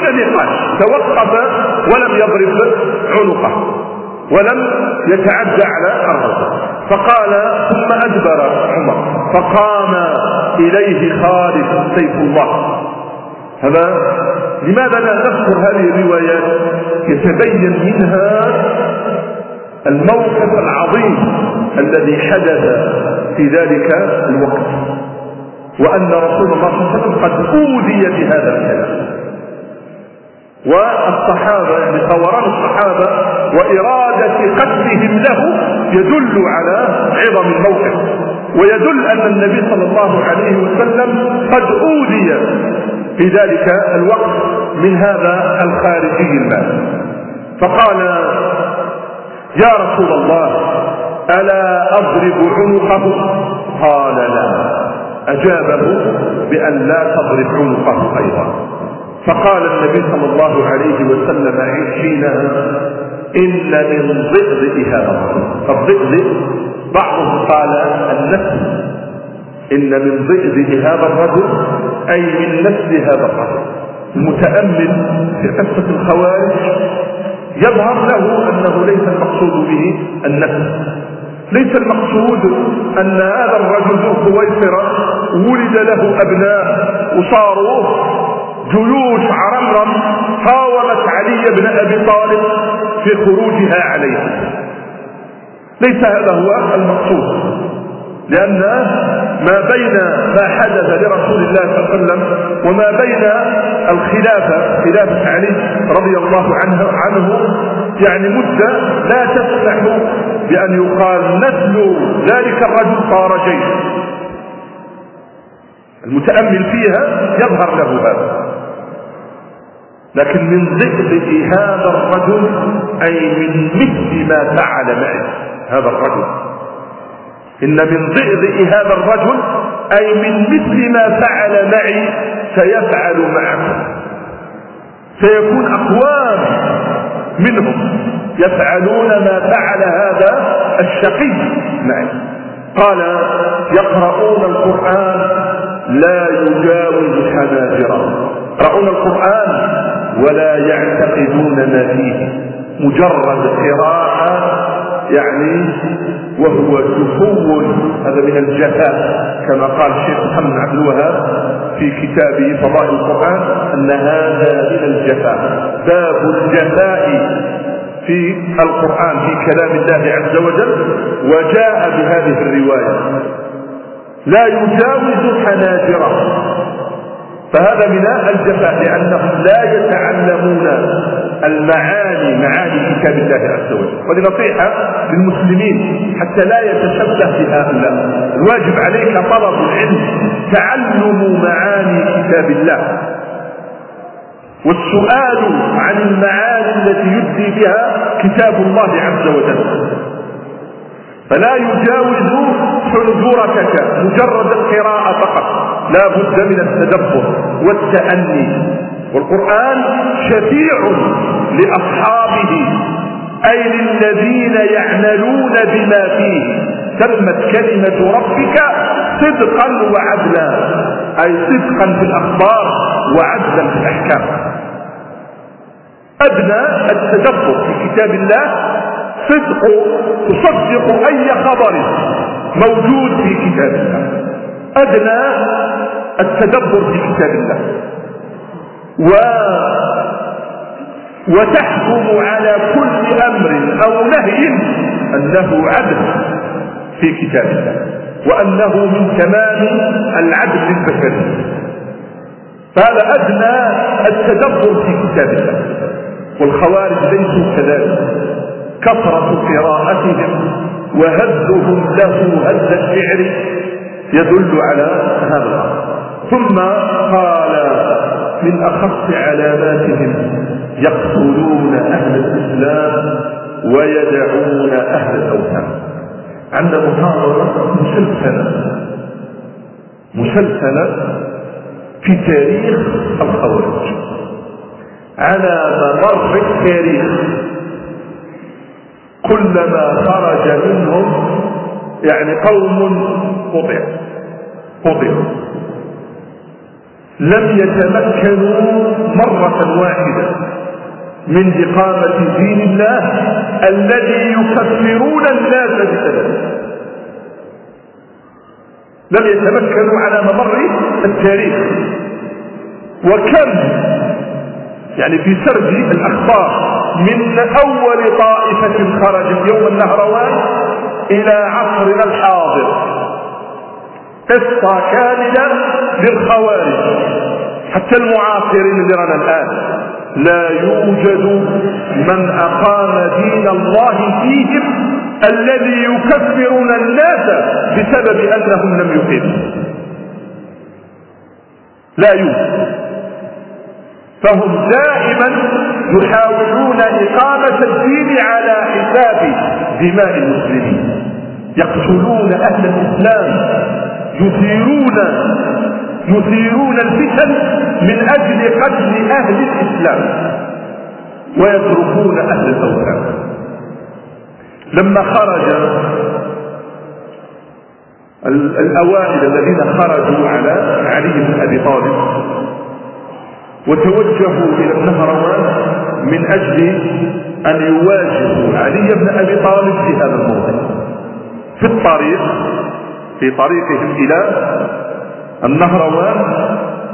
[SPEAKER 3] دون نقاش توقف ولم يضرب عنقه ولم يتعدى على الرجل. فقال ثم أدبر عمر فقام إليه خالد سيف الله. هذا لماذا لا نذكر هذه الروايات؟ يتبين منها الموقف العظيم الذي حدث في ذلك الوقت، وأن رسول الله صلى الله عليه وسلم قد أوذي بهذا الكلام. والصحابة يعني ثوران الصحابة وإرادة قتلهم له يدل على عظم الموقف، ويدل أن النبي صلى الله عليه وسلم قد أوذي في ذلك الوقت من هذا الخارجي المال. فقال يا رسول الله ألا أضرب عنقه؟ قال لا. أجابه بأن لا تضرب عنقه أيضا. فقال النبي صلى الله عليه وسلم حينها إن من ضئضئ هذا الضئضئ بعضهم قال النسل، إن من ضئضئ هذا الرجل أي من نسل هذا الرجل. المتأمل في قصة الخوارج يظهر له أنه ليس المقصود به النسل، ليس المقصود أن هذا الرجل ذو خويصرة ولد له أبناء وصاروا جيوش عرمرم قاومت علي بن أبي طالب في خروجها عليه. ليس هذا هو المقصود، لأن ما بين ما حدث لرسول الله صلى الله عليه وسلم وما بين خلافة علي رضي الله عنه يعني مدة لا تسمح بأن يقال نسل ذلك الرجل صار جيش. المتأمل فيها يظهر له هذا. لكن من ضئضئ هذا الرجل أي من مثل ما فعل معي هذا الرجل. إن من ضئضئ هذا الرجل أي من مثل ما فعل معي سيفعل معكم. سيكون أقوام منهم يفعلون ما فعل هذا الشقي معي. قال يقرؤون القرآن لا يجاوز حناجرهم، يقرؤون القرآن ولا يعتقدون ما فيه، مجرد قراءة يعني وهو جفو. هذا من الجفاء كما قال الشيخ محمد بن عبد الوهاب في كتابه فضائل القرآن أن هذا من الجفاء. باب الجفاء في القرآن في كلام الله عز وجل، وجاء بهذه الرواية لا يجاوز حناجره. فهذا من الجفاء لأنهم لا يتعلمون معاني كتاب الله عز وجل. ولنصيحة للمسلمين حتى لا يتشبه بهؤلاء، الواجب عليك طلب العلم، تعلم معاني كتاب الله والسؤال عن المعاني التي يدري بها كتاب الله عز وجل. فلا يجاوز حنجرتك مجرد القراءة فقط، لا بد من التدبر والتأني. والقرآن شفيع لأصحابه أي للذين يعملون بما فيه. تمت كلمة ربك صدقا وعدلا، أي صدقا في الأخبار وعدلا في الأحكام. أدنى التدبر في كتاب الله صدق، تصدق أي خبر موجود في كتاب الله. أدنى التدبر في كتاب الله وتحكم على كل أمر أو نهي أنه عدل في كتاب الله وأنه من تمام العدل البشري. فهذا أدنى التدبر في كتاب الله. والخوارج ليسوا كذلك، كثرة قراءتهم وهدهم له هد الشعر يدل على هذا الأمر. ثم قال من أخص علاماتهم يقتلون أهل الإسلام ويدعون أهل الأوثان. عند محاضرة مسلسلة في تاريخ الخوارج على مر التاريخ، كلما خرج منهم يعني قوم قطعوا. لم يتمكنوا مرة واحدة من إقامة دين الله الذي يكفرون الناس بسببه. لم يتمكنوا على ممر التاريخ. وكم يعني في سرد الأخبار من أول طائفة خرجت يوم النهروان إلى عصرنا الحاضر، قصة كاملة للخوارج حتى المعاصرين اللي رانا الآن لا يوجد من أقام دين الله فيهم الذي يكفرون الناس بسبب أنهم لم يقيموا. لا يوجد. فهم دائما يحاولون إقامة الدين على حساب دماء المسلمين، يقتلون أهل الإسلام، يثيرون الفتن من أجل قتل أهل الإسلام ويتركون أهل الأوثان. لما خرج الأوائل الذين خرجوا على علي بن أبي طالب وتوجهوا إلى النهروان من أجل أن يواجهوا علي بن أبي طالب في هذا الموضوع، في طريقهم إلى النهروان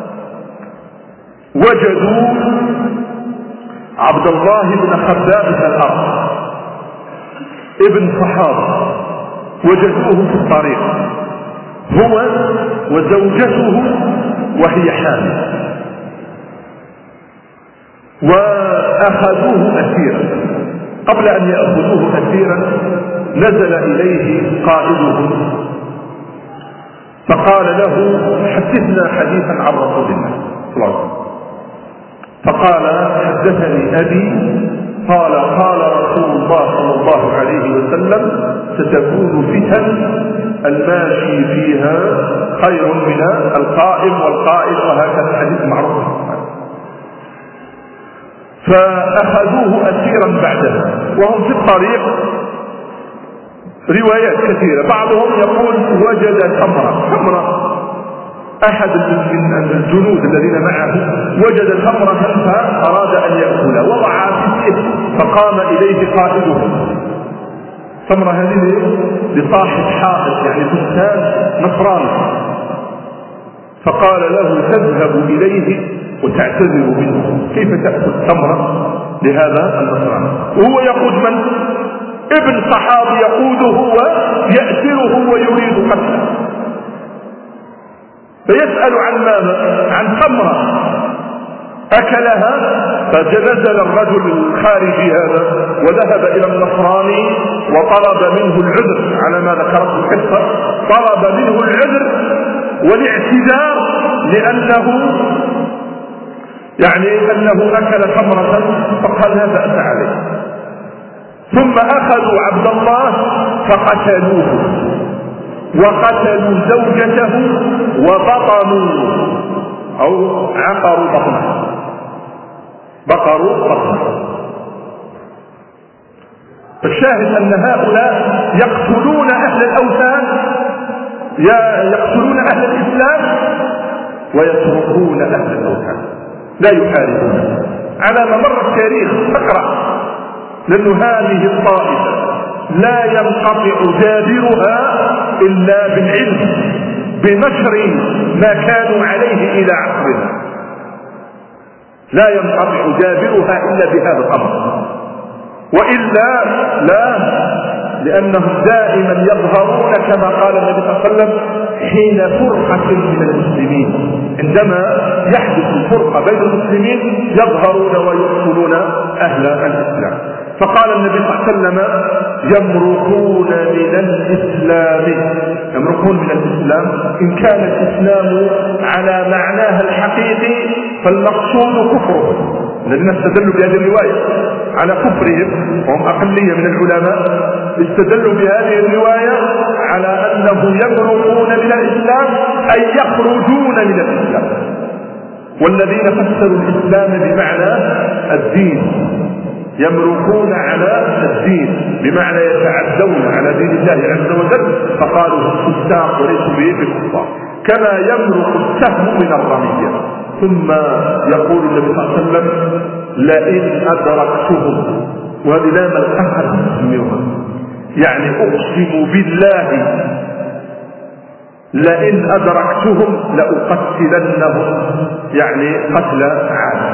[SPEAKER 3] وجدوا عبد الله بن خباب بن الأرض ابن صحابة، وجدوه في الطريق هو وزوجته وهي حامل، وأخذوه أسيرا. قبل أن يأخذوه أسيرا نزل إليه قائدهم فقال له حدثنا حديثا عن رسول الله صلى الله عليه وسلم. فقال حدثني أبي قال رسول الله صلى الله عليه وسلم ستكون فتن الماشي فيها خير من القائم والقائد، وهكذا الحديث معروف. فأخذوه أسيرا بعدها وهم في الطريق. روايات كثيرة، بعضهم يقول وجد تمرة أحد من الجنود الذين معه وجد تمرة فأراد أن يأكلها، وضع في فيه فقام إليه قائده. تمرة هذه لصاحب حائط يعني بستان نصراني، فقال له تذهب إليه وتعتذر منه، كيف تأكل تمرة لهذا النصراني؟ وهو يقود من؟ ابن صحابي يقوده ويأسره ويريد قتله، فيسأل عن ماذا؟ عن تمرة أكلها. فنزل الرجل الخارجي هذا وذهب إلى النصراني وطلب منه العذر على ما ذكرت القصة، طلب منه العذر والاعتذار لأنه أنه أكل تمرة، فقال لا بأس عليه. ثم أخذوا عبد الله فقتلوه وقتلوا زوجته وبطنوا أو عقروا بطنه، الشاهد أن هؤلاء يقتلون أهل الأوثان، يقتلون أهل الإسلام ويتركون أهل الأوثان، لا يحاربون. على ممر التاريخ اقرأ، لأن هذه الطائفة لا ينقطع دابرها إلا بالعلم بنشر ما كانوا عليه إلى عصرنا، لا ينقطع دابرها إلا بهذا الأمر، وإلا لا، لأنهم دائما يظهرون كما قال النبي صلى الله عليه وسلم حين فرقة من المسلمين، عندما يحدث الفرقة بين المسلمين يظهرون ويقتلون أهل الإسلام. فقال النبي صلى الله عليه وسلم يمرقون من الإسلام إن كان الإسلام على معناها الحقيقي فالمقصود كفره. الذين استدلوا بهذه الرواية على كفرهم وهم أقلية من العلماء استدلوا بهذه الرواية على أنه يمرقون من الإسلام أي يخرجون من الإسلام. والذين فسروا الإسلام بمعنى الدين يمرقون على الدين بمعنى يتعدون على دين الله عز وجل، فقالوا الفساق وليسوا به بالكفار. كما يمرق السهم من الرمية. ثم يقول النبي صلى الله عليه وسلم لئن أدركتهم، وهذه لام القهر يعني أقسم بالله لئن أدركتهم لأقتلنهم، يعني قتل عاد.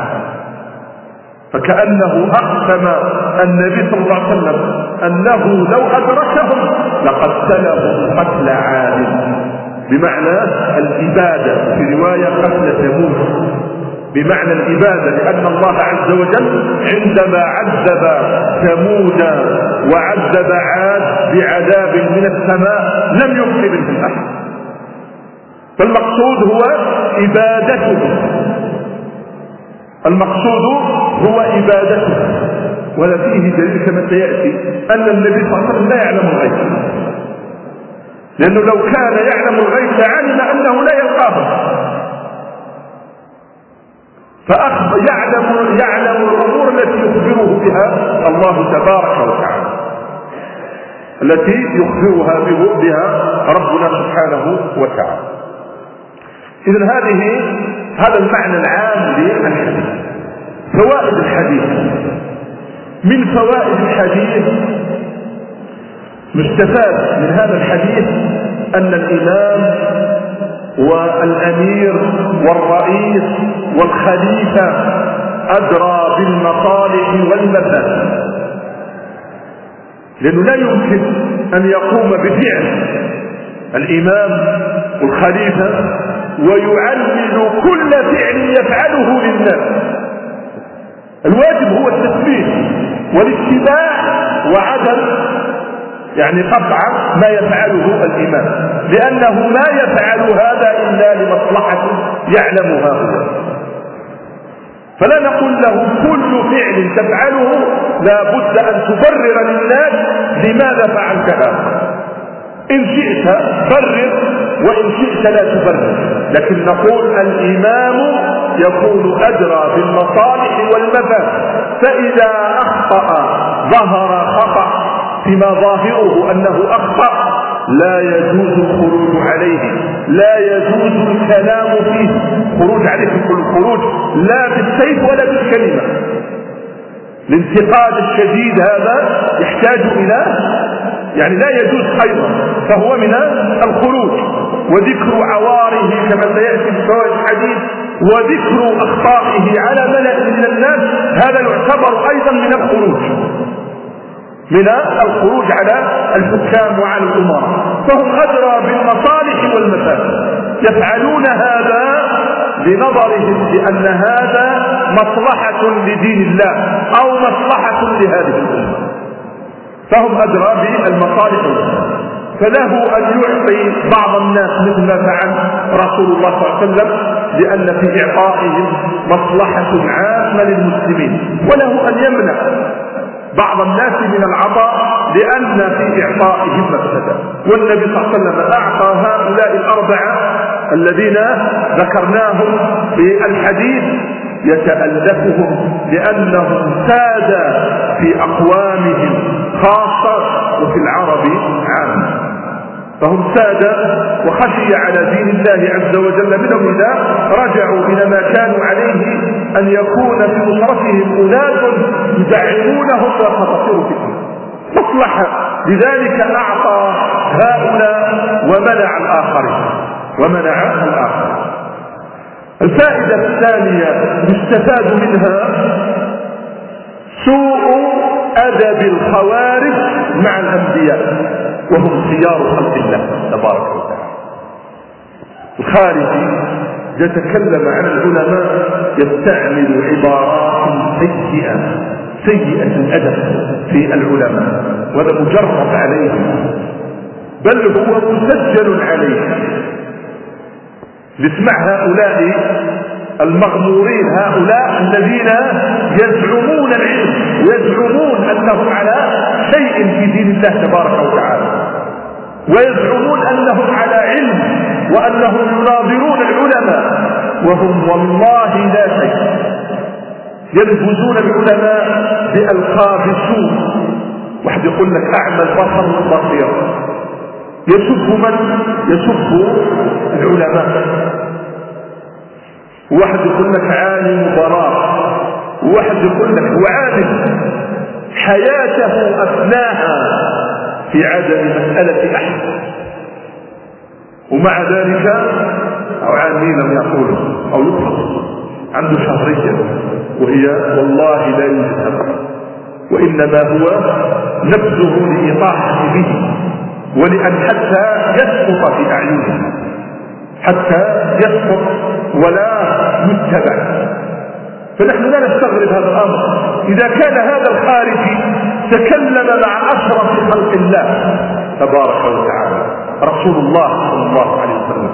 [SPEAKER 3] فكأنه أقسم النبي صلى الله عليه وسلم أنه لو أدركهم لقتلهم قتل عاد، بمعنى الإبادة، في رواية قتل ثمود، بمعنى الإبادة، لأن الله عز وجل عندما عذب ثمود وعذب عاد بعذاب من السماء لم يبق منهم أحد، فالمقصود هو إبادته، المقصود هو إبادته. ولا فيه دليل كما سيأتي أن النبي صلى الله عليه وسلم لا يعلم الغيب، لأنه لو كان يعلم الغيب لعلم أنه لا يلقاه، يعلم الأمور التي يخبره بها الله تبارك وتعالى، التي يخبرها بها ربنا سبحانه وتعالى. إذن هذا المعنى العام للحديث. فوائد الحديث: من فوائد الحديث مستفاد من هذا الحديث أن الإمام والأمير والرئيس والخليفة أدرى بالمصالح والمفاسد، لأنه لا يمكن أن يقوم بفعل الإمام والخليفة ويعلل كل فعل يفعله للناس. الواجب هو التثبيت والاتباع وعدم قطع ما يفعله الإمام، لأنه ما يفعل هذا إلا لمصلحة يعلمها هو. فلا نقول له كل فعل تفعله لا بد أن تبرر للناس لماذا فعلت هذا، إن شئت برر وإن شئت لا تبرر، لكن نقول الإمام يكون أدرى بالمصالح والمفاسد، فإذا أخطأ ظهر خطأ فيما ظاهره أنه أخطأ لا يجوز الخروج عليه، لا يجوز الكلام فيه، خروج عليه كل خروج لا بالسيف ولا بالكلمة. الانتقاد الشديد هذا يحتاج إلى لا يجوز أيضا، فهو من الخروج، وذكر عواره كما سيأتي في فوائد الحديث، وذكر أخطائه على ملأ من الناس، هذا يعتبر أيضا من الخروج على الحكام وعلى الأمراء، فهم أدرى بالمصالح والمفاسد، يفعلون هذا لنظرهم بأن هذا مصلحة لدين الله أو مصلحة لهذه الأمة، فهم أدرى بالمصالح والمفاسد. فله أن يعطي بعض الناس مثل ما فعل رسول الله صلى الله عليه وسلم، لأن في إعطائهم مصلحة عامة للمسلمين، وله أن يمنع بعض الناس من العطاء لأن في إعطائهم مفسدة. والنبي صلى الله عليه وسلم أعطى هؤلاء الأربعة الذين ذكرناهم في الحديث يتألفهم لأنهم سادة في أقوامهم خاصة وفي العرب عامة، فهم سادة وخشي على دين الله عز وجل منهم إذا رجعوا إلى ما كانوا عليه أن يكون في نصرتهم أناس يدعمونهم وتتصير فتنة مصلحة، لذلك أعطى هؤلاء ومنع الآخرين. الفائدة الثانية يستفاد منها سوء أدب الخوارج مع الأنبياء وهم خيار خلق الله تبارك وتعالى. الخارجي يتكلم عن العلماء يستعمل عبارات سيئة الأدب في العلماء، وهذا مجرب عليه بل هو مسجل عليه. نسمع هؤلاء المغمورين، هؤلاء الذين يزعمون العلم ويزعمون أنهم على شيء في دين الله تبارك وتعالى، ويزعمون أنهم على علم وأنهم يناظرون العلماء وهم والله لا شيء، ينبذون العلماء بألقاب السوء. واحد يقول لك أعمى البصر والبصيرة، يسب من؟ يسب العلماء. واحد يقول لك عالم ضرار، وواحد يقول لك هو عالم حياته أفناها في عدم مسألة أحد، ومع ذلك أو عامين لم يقول أو يقصد عنده شهرية، وهي والله لا يذهب، وإنما هو نفسه لإطاحة به ولأن حتى يسقط في أعينه، حتى يسقط ولا يتبع. فنحن لا نستغرب هذا الأمر إذا كان هذا الخارجي تكلم مع أشرف خلق الله تبارك وتعالى رسول الله صلى الله عليه وسلم،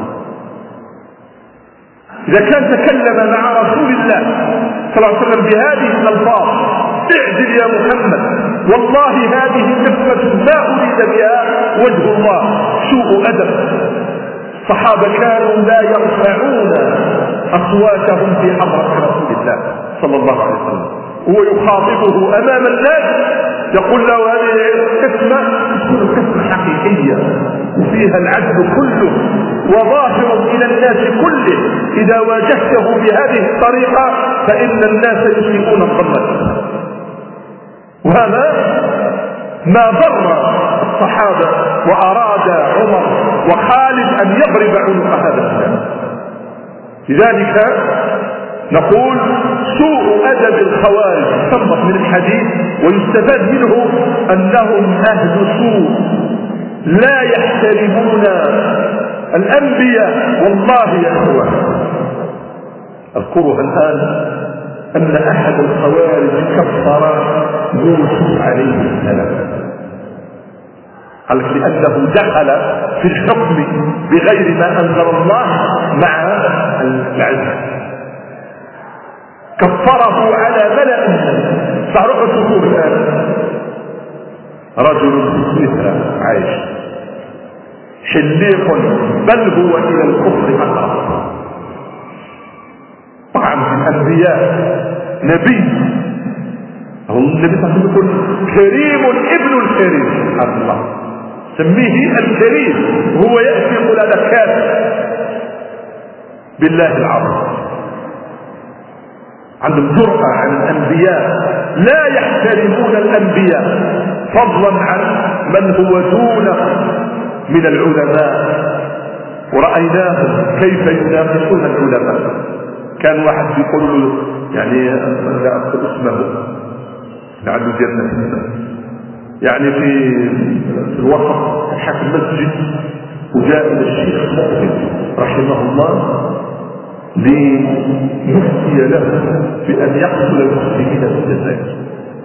[SPEAKER 3] إذا كان تكلم مع رسول الله صلى الله عليه وسلم بهذه الألفاظ: اعدل يا محمد، والله هذه النسبة ما أريد بها وجه الله، سوء أدب. الصحابة كانوا لا يرفعون أصواتهم في حضرة رسول الله صلى الله عليه وسلم، هو يخاطبه أمام الناس يقول له هذه قسمة تكون قسمة حقيقية وفيها العدل كله وظاهر إلى الناس كله، إذا واجهته بهذه الطريقة فإن الناس يسيئون الظن. وهذا ما ضر الصحابة، وأراد عمر وخالد أن يضرب عنق هذا الإنسان. لذلك نقول سوء أدب الخوارج يستنبط من الحديث ويستفاد منه أنهم أهل سوء لا يحترمون الأنبياء. والله يا أخوان أذكرها الآن أن أحد الخوارج كفر يوسف عليه السلام، قال لأنه دخل في الحكم بغير ما أنزل الله مع العزم، كفره على ملأ. فاروح تشوفوه الآن رجل مثل عايش حليق، بل هو إلى الكفر أقرب. طعم في الأنبياء نبي، هو النبي صلى الله عليه وسلم كريم ابن الكريم، سبحان الله سميه الكريم، هو يأتي يقول هذا كافر بالله العظيم. عندهم جرأة على الأنبياء، لا يحترمون الأنبياء فضلا عن من هو دونه من العلماء. ورأيناهم كيف يناقشون العلماء. كان واحد يقول له يعني لا أذكر اسمه لعله جنة، يعني في الوسط حق المسجد، وجاء إلى الشيخ المؤمن رحمه الله ليفتي له بأن يقتل المسلمين في الجزائر.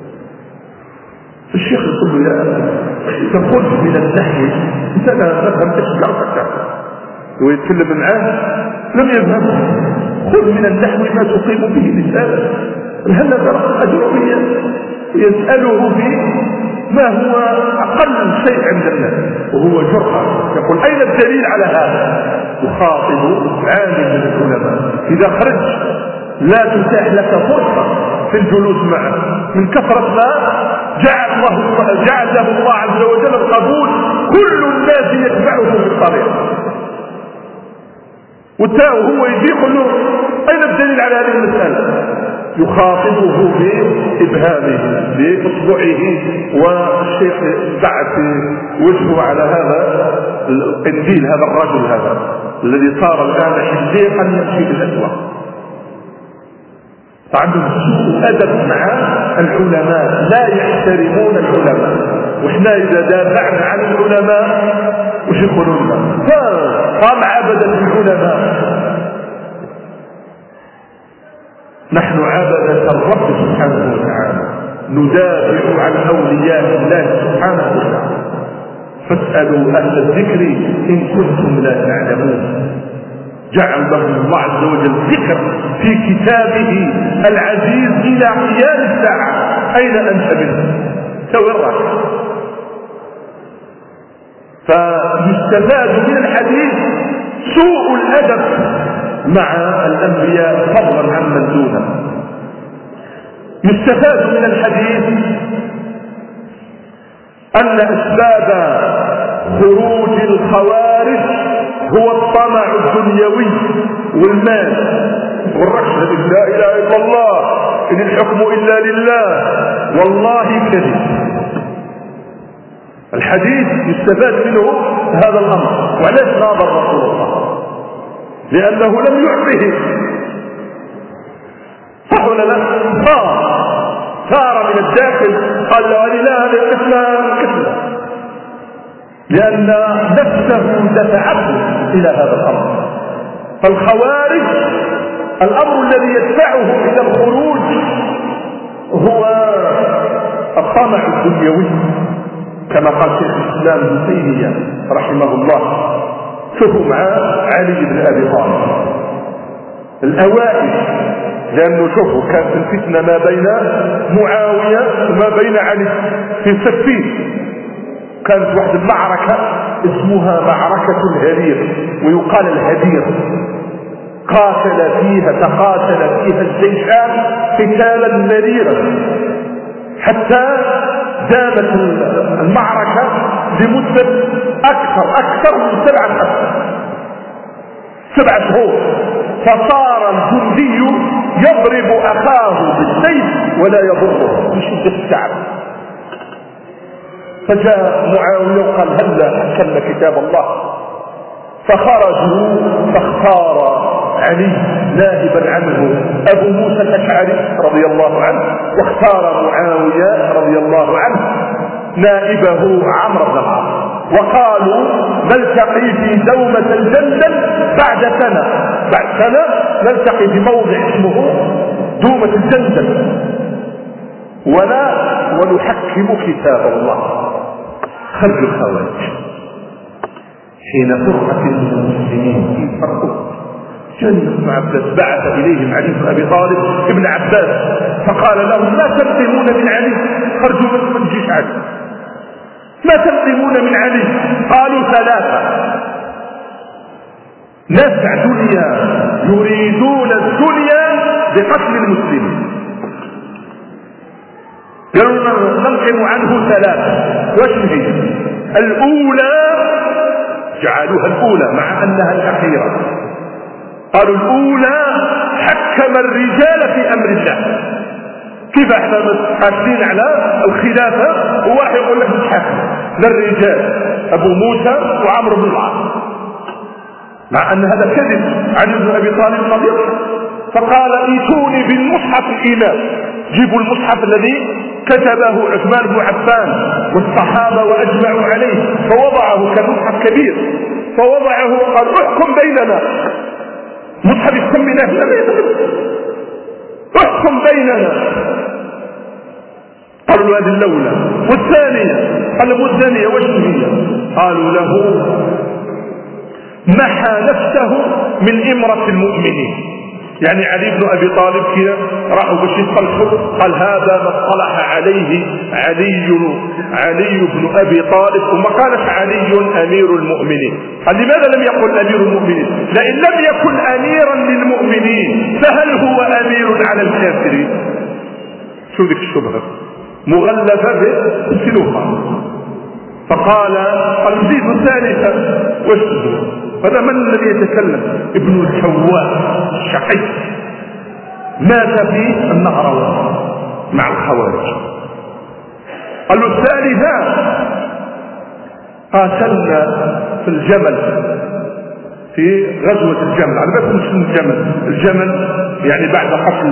[SPEAKER 3] الشيخ يقول له يا تقول من النحو انت لا تفهم ايش دعوتك، ويتكلم معاه لم يفهم. خذ من النحو ما تقيم به رسالة. هل درس أجربيا يسأله ما هو أقل شيء عند الناس، وهو جرأة يقول أين الدليل على هذا؟ يخاطب عالم من العلماء. إذا خرج لا تتاح لك فرصة في الجلوس معه من كثرة ما جعله الله عز وجل القبول، كل الناس يتبعه في الطريق، وهو يجي يقول له أين الدليل على هذه المسألة؟ يخاطبه بإبهامه بإصبعه، والشيخ بعث وجهه على هذا القنديل، هذا الرجل هذا الذي صار الآن حليقا يمشي بالأسواق. فعندهم سوء أدب مع العلماء، لا يحترمون العلماء. وإحنا إذا دافعنا عن العلماء وش يقولون لنا؟ قام عبدة العلماء. نحن عبدة الرب سبحانه وتعالى، ندافع عن أولياء الله سبحانه وتعالى. فاسألوا أهل الذكر إن كنتم لا تعلمون. جعل لهم الله عز وجل ذكر في كتابه العزيز إلى قيام الساعة. أين أنت منه؟ توراك. فيستفاد من الحديث سوء الأدب مع الأنبياء فضلا عن من دونه. يستفاد من الحديث أن أسباب خروج الخوارج هو الطمع الدنيوي والمال. غرقش هذه لا اله الا الله ان الحكم الا لله، والله كذب. الحديث يستفاد منه هذا الامر. وعلاش ناظر رسول الله؟ لانه لم يعطه، صح ولا لا؟ ثار من الداخل قال له لا هذا الكتله، لان نفسه دفعته الى هذا الامر. فالخوارج الامر الذي يدفعه الى الخروج هو الطمع الدنيوي، كما قال شيخ الاسلام ابن تيميه رحمه الله. شوفوا مع علي بن ابي طالب الاوائل، لانه شوفوا كانت الفتنه ما بين معاويه وما بين علي في سفين. كانت واحد المعركه اسمها معركه الهدير، ويقال الهدير. تقاتل فيها الجيشان قتالا مريرا حتى دامت المعركة لمدة أكثر من 7 شهور. فصار الجندي يضرب أخاه بالسيف ولا يضره من شدة التعب. فجاء معاوية وقال هلا أكلنا كتاب الله، فخرجوا فاختار علي نائبا عنه أبو موسى الأشعري رضي الله عنه، واختار معاوية رضي الله عنه نائبه عمرو بن العاص، وقالوا نلتقي في دومة الجندل بعد سنة نلتقي في موضع اسمه دومة الجندل ونحكم كتاب الله. خرج الخوارج حين فرقة المسلمين في فرقه. جن ابن عباس بعث إليهم علي بن أبي طالب ابن عباس فقال لهم ما تنقمون من علي؟ خرجوا من جيش علي. ما تنقمون من علي؟ قالوا 3 ناس دنيا يريدون الدنيا بقتل المسلمين. قالوا ننقم عنه 3. وش هي؟ الأولى جعلوها الأولى مع أنها الأخيرة. قالوا الأولى حكم الرجال في أمر الله. كيف احنا قاسين على الخلافة وواحد يقول لك نتحكم للرجال أبو موسى وعمرو بن العاص، مع أن هذا كذب. علي بن أبي طالب قضية فقال ائتوني بالمصحف الإمام، جيبوا المصحف الذي كتبه عثمان بن عفان والصحابة وأجمعوا عليه، فوضعه كان مصحف كبير، فوضعه وقال احكم بيننا. مصحف يسميناه احكم بيننا. قالوا هذه الأولى. والثانية قالوا الثانية وش هي؟ قالوا له محى نفسه من إمرة المؤمنين. يعني علي بن أبي طالب كذا راحوا باش يصلحوا، قال هذا ما اصطلح عليه علي بن أبي طالب، وما قالش علي أمير المؤمنين. قال لماذا لم يقل أمير المؤمنين؟ لأن لم يكن أميرا للمؤمنين فهل هو أمير على الكافرين؟ شو ذيك الشبهة مغلفة بالسلوخة. فقال الزيد الثالثة واشتدوا. هذا من الذي يتكلم؟ ابن الحواء الشقي مات في النهروان مع الخوارج. قال له الثالثة قاتلنا في الجمل في غزوة الجمل. على بس مش الجمل يعني بعد قتل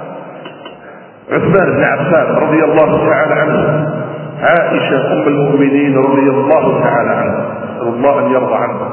[SPEAKER 3] عثمان بن عفان رضي الله تعالى عنه عائشة أم المؤمنين رضي الله تعالى عنها، نسأل الله أن يرضى عنها.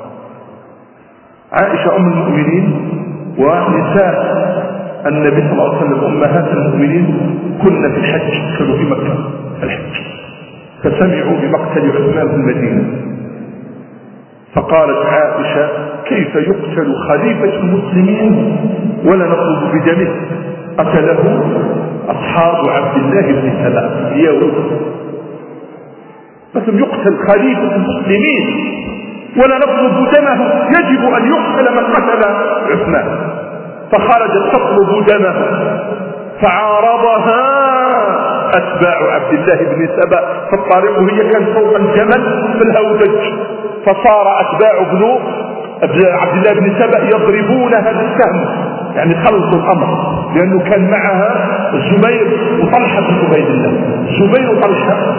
[SPEAKER 3] عائشة أم المؤمنين ونساء النبي صلى الله عليه وسلم أمهات المؤمنين كنا في الحج، كانوا في مكة الحج، فسمعوا بمقتل عثمان في المدينة. فقالت عائشة كيف يقتل خليفة المسلمين ولا نطلب بدمه؟ قتله أصحاب عبد الله بن سلام اليهود، فلم يقتل خليفة المسلمين ولا نطلب دمه، يجب أن يقتل من قتل عثمان. فخرجت تطلب دمه فعارضها أتباع عبد الله بن سبأ في الطريق، وهي كانت فوق الجمل في الهودج، فصار أتباع عبد الله بن سبأ يضربونها بالسهم، يعني خلطوا الأمر، لأنه كان معها الزبير وطلحة بن عبيد الله. الزبير وطلحة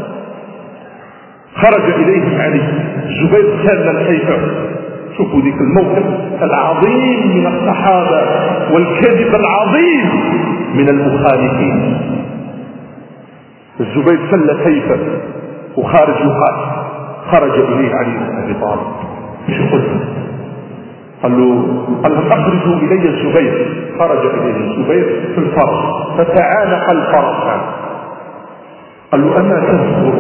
[SPEAKER 3] خرج إليهم علي، الزبير سال الحيفة. شوفوا ذيك الموقف العظيم من الصحابة والكذب العظيم من المخالفين. الزبير سل سيفه وخارج يقاتل، خرج إليه علي بن أبي طالب. ايش قلت؟ قال لهم اخرجوا الي الزبير. خرج اليه الزبير في الفرس فتعانق الفرس. قال له اما تذكر؟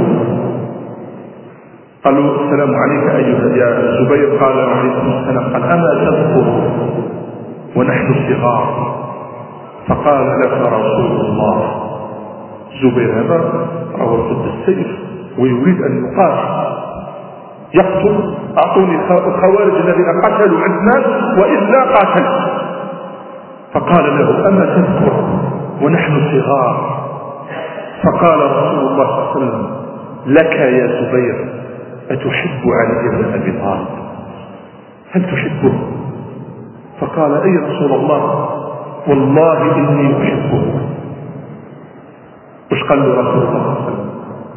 [SPEAKER 3] قال له السلام عليك ايها يا الزبير. قال عليكم السلام. قال اما تذكر ونحن صغار فقال لك رسول الله. الزبير هذا رأى بالسيف ويريد ان يقاتل يقتل. أعطوني الخوارج الذين قتلوا عثمان وإلا قاتل. فقال له اما تذكر ونحن صغار؟ فقال رسول الله صلى الله عليه وسلم لك يا زبير أتحب علي بن أبي طالب؟ هل تحبه؟ فقال أي رسول الله والله إني أحبه. وش قال له رسول الله صلى الله عليه وسلم؟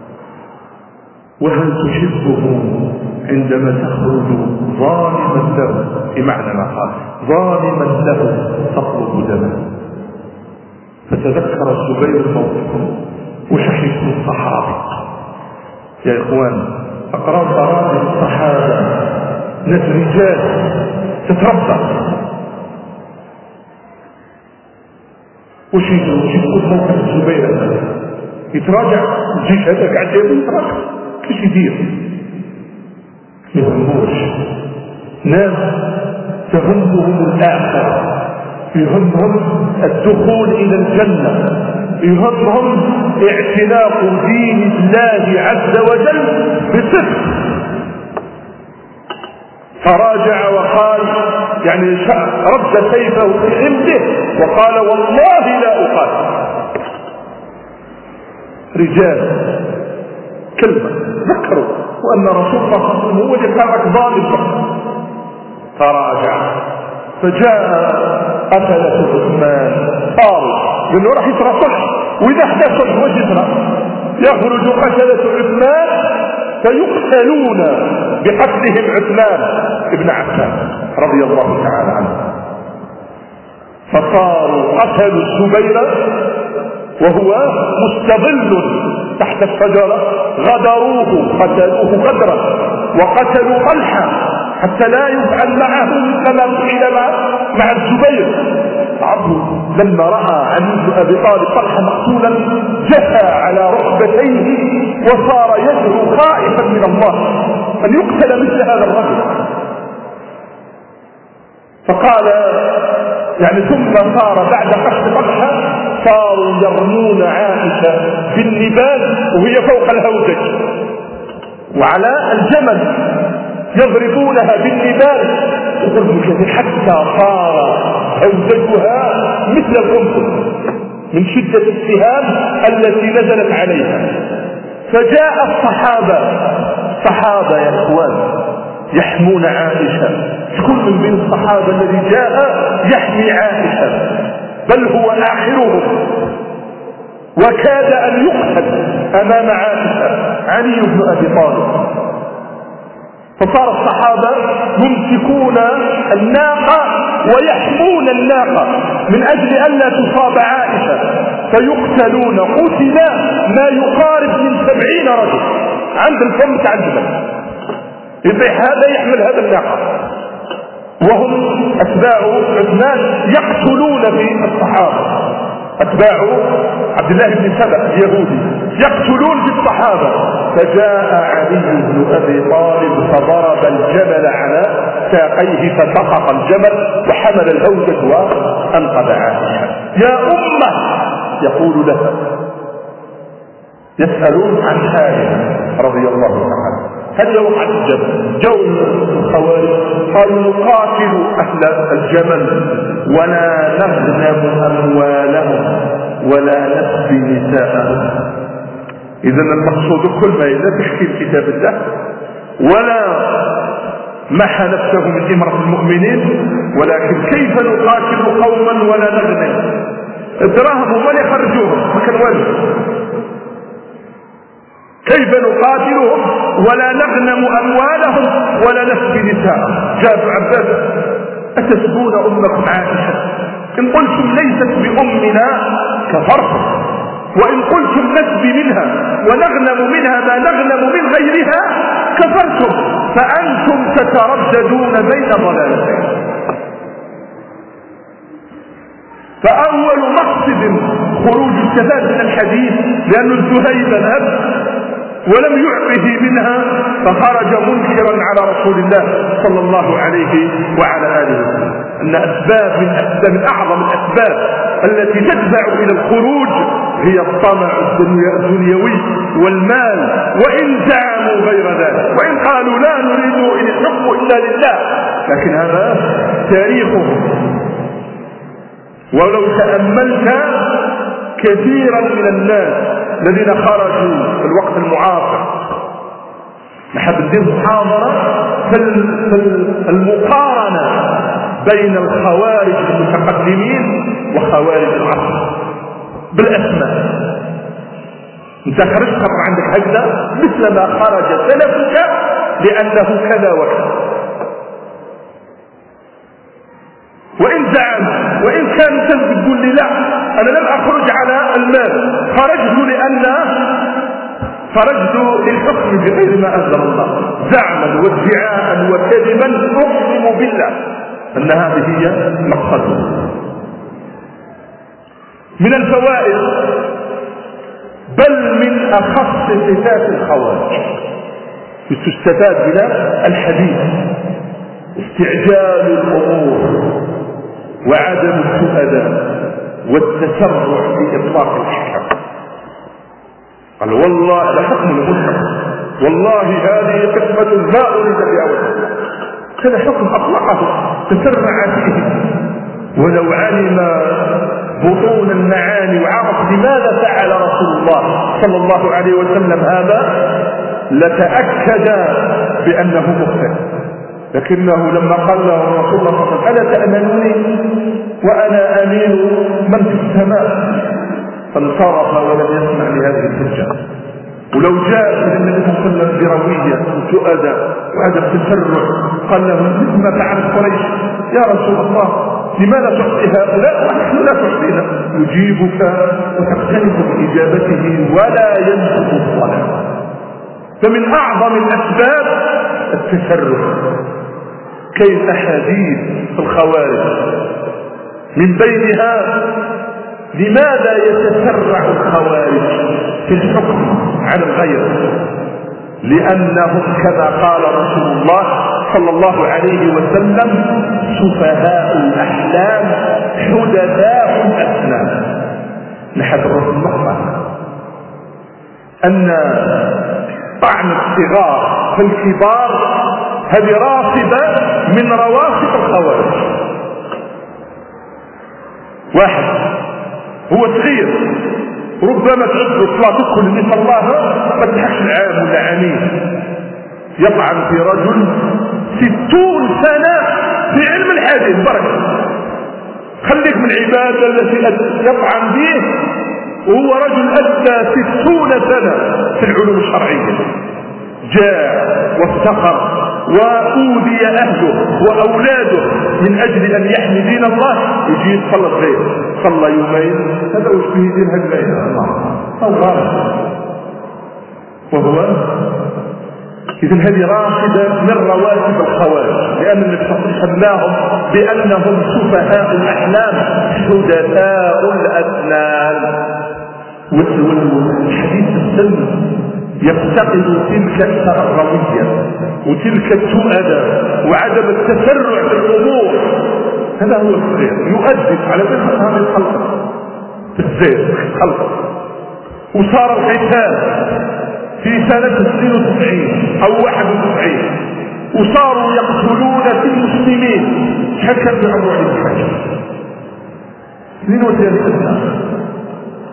[SPEAKER 3] وهل تحبه عندما تخرج ظالما له؟ بمعنى ما قال ظالما له تطلب دمه. فتذكر الزبير موقفه وشحيت الصحابة. يا إخوان أقرأ أراضي الصحابة ناس رجال تتربى. وش يقول موقف الزبير؟ يتراجع الجيش هذا قاعد يتراجع. ايش يدير؟ يهموش ناس تهمهم الآخرة، يهمهم الدخول إلى الجنة، يهمهم اعتناق دين الله عز وجل بصدق. فراجع وقال يعني رد سيفه في عمده وقال والله لا أقاتل. رجال كلمة ذكروا وأن رسول الله صلى الله عليه وسلم هو اللي كان ظالم. تراجع فجاء قتلة عثمان طاروا لأنه راح يسرى صلح، وإذا حدث صلح وش يسرى؟ يخرج قتلة عثمان فيقتلون بقتلهم عثمان ابن عفان رضي الله تعالى عنه. فصاروا قتلوا الزبير وهو مستظل تحت الشجرة، غدروه قتلوه غدرا، وقتلوا طلحة حتى لا يفعل معه كما فعل مع الزبير. عبد لما رأى علي بن أبي طالب طلحة مقتولا جثى على ركبتيه وصار يدعو خائفا من الله أن يقتل مثل هذا الرجل. فقال يعني ثم صار بعد قتل طلحة صاروا يرمون عائشة بالنبال وهي فوق الهودج، وعلى الجمل يضربونها بالنبال حتى صار هودجها مثل القنفذ من شدة السهام التي نزلت عليها. فجاء الصحابة يا اخوان يحمون عائشة. كل من الصحابة الذي جاء يحمي عائشة، بل هو آخرهم، وكاد أن يقتل أمام عائشة علي بن أبي طالب. فصار الصحابة يمسكون الناقة ويحمون الناقة من أجل أن لا تصاب عائشة، فيقتلون. قتل ما يقارب من 70 رجل عند الفم تاع الجبل، يبقى هذا يحمل هذا الناقة، وهم أتباع عثمان يقتلون في الصحابة. أتباع عبد الله بن سبأ اليهودي يقتلون في الصحابة. فجاء علي بن أبي طالب فضرب الجمل على ساقيه فسقط الجمل وحمل الهودج وأنقذ عائشة. يا أمة يقول لها، يسألون عن حالها رضي الله عنها، هل وقعت الجبل؟ جو الخوارج قالوا نقاتل أهل الجمل ولا نغنم أموالهم ولا نسبي نساءهم. إذا المقصود كل ما إذا تحكي كتاب الله ولا محى نفسه من إمرة المؤمنين، ولكن كيف نقاتل قوما ولا نغنم؟ الدراهم هم اللي يخرجوهم، ما كان والو. كيف نقاتلهم ولا نغنم أموالهم ولا نسبي نساءهم؟ جاء ابن عباس: أتسبون أمكم عائشة؟ إن قلتم ليست بأمنا كفرتم، وإن قلتم نسبي منها ونغنم منها ما نغنم من غيرها كفرتم، فأنتم تترددون بين ضلالتين. فأول مقصد خروج الشباب من الحديث لأن الزهيب ذهب ولم يعطه منها فخرج منكرا على رسول الله صلى الله عليه وعلى آله وسلم. أن أسباب من أعظم الأسباب التي تدفع إلى الخروج هي الطمع الدنيوي والمال، وإن زعموا غير ذلك، وإن قالوا لا نريد إن الحكم إلا لله، لكن هذا تاريخهم. ولو تأملت كثيرا من الناس الذين خرجوا في الوقت المعاصر، نحب ندير محاضرة في المقارنة بين الخوارج المتقدمين وخوارج العصر بالأسماء. انت خرجت خطر عندك هكذا مثل ما خرج سلفك لأنه كذا وكذا، وإن زعم وإن كان تقول لي لا أنا لم أخرج على المال، خرجت للحكم بغير ما أنزل الله، زعما وادعاء وكذبا، أقسم بالله أن هذه هي مقصده. من الفوائد بل من أخص صفات الخوارج تستفاد من الحديث استعجال الأمور وعدم السؤال والتسرع في إطلاق الأحكام. قال والله لحكم الملحق، والله هذه قسمة ما أريد بها وجه، هذا حكم أطلقه تسرع فيه، ولو علم بطون المعاني وعرف لماذا فعل رسول الله صلى الله عليه وسلم هذا لتأكد بأنه مخطئ. لكنه لما قال له رسول الله صلى الله عليه وسلم ألا تأمنوني وأنا أمين من في السماء، فانصرف ولم يسمع لهذه الحجة. ولو جاء الى النبي صلى الله عليه وسلم برويه وسؤدى وعدم التسرع قال له مثل ما فعلت قريش يا رسول الله لماذا تعطي هؤلاء ونحن لا تعطينا؟ يجيبك وتقتنف باجابته ولا ينطق الصلاه. فمن اعظم الاسباب التسرع. كيف احاديث الخوارج من بينها لماذا يتسرع الخوارج في الحكم على الغير؟ لأنهم كما قال رسول الله صلى الله عليه وسلم سفهاء الأحلام حدثاء الأسنان. نحن الرسول نقطة أن طعن الصغار في الكبار هذه رافضة من روافض الخوارج. واحد هو صغير ربما تعد الصلاة تدخل اللي صلاها ما تلحقش العام ولا عامين، يطعن في رجل 60 سنة في علم الحديث بركة. خليك من العبادة التي يطعن به وهو رجل أدى 60 سنة في العلوم الشرعية، جاع وافتقر وأوذي أهله وأولاده من أجل أن يحمي دين الله، يجي يصلى الخير صلى يومين هذا وش به دين هذا الله أو غالب. وهو إذن هذه رافضة من رواتب الخوارج، لأن النبي صلى الله عليه وسلم سماهم بأنهم سفهاء الأحلام حدثاء الأسنان. والحديث السنة يفتقد تلك الروية وتلك التؤدة وعدم التسرع في الأمور. هذا هو الصغير يؤدب على مثل هذه الخلقة الزير خلقة. وصار القتال في سنة 92 أو 91 وصاروا يقتلون في المسلمين. شكل بعمر الحج 32 سنة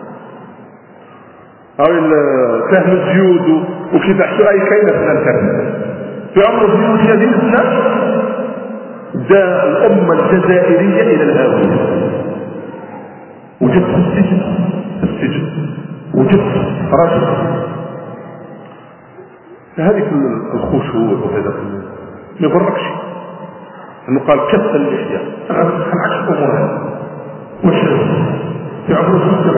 [SPEAKER 3] او فهم الزيود وكيف احسوا اي كاينه في الانترنت. في عمر الزيود هذه السنه دا الامه الجزائريه الى الهاويه، وجدت في السجن وجدت رجل هذيك الخشوع وهذا ما يبركش انه قال كف اللحيه. انا عكس امورها وش في عمر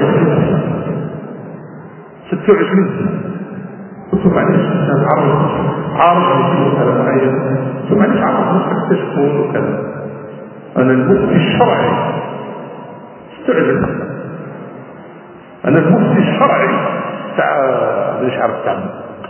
[SPEAKER 3] 26 سنه قلت معلش انا عارف هذا معين، قلت معلش عارف تكتشفون وكذا. انا المفتي الشرعي استعجل، انا المفتي الشرعي تاع مش عارف تعمل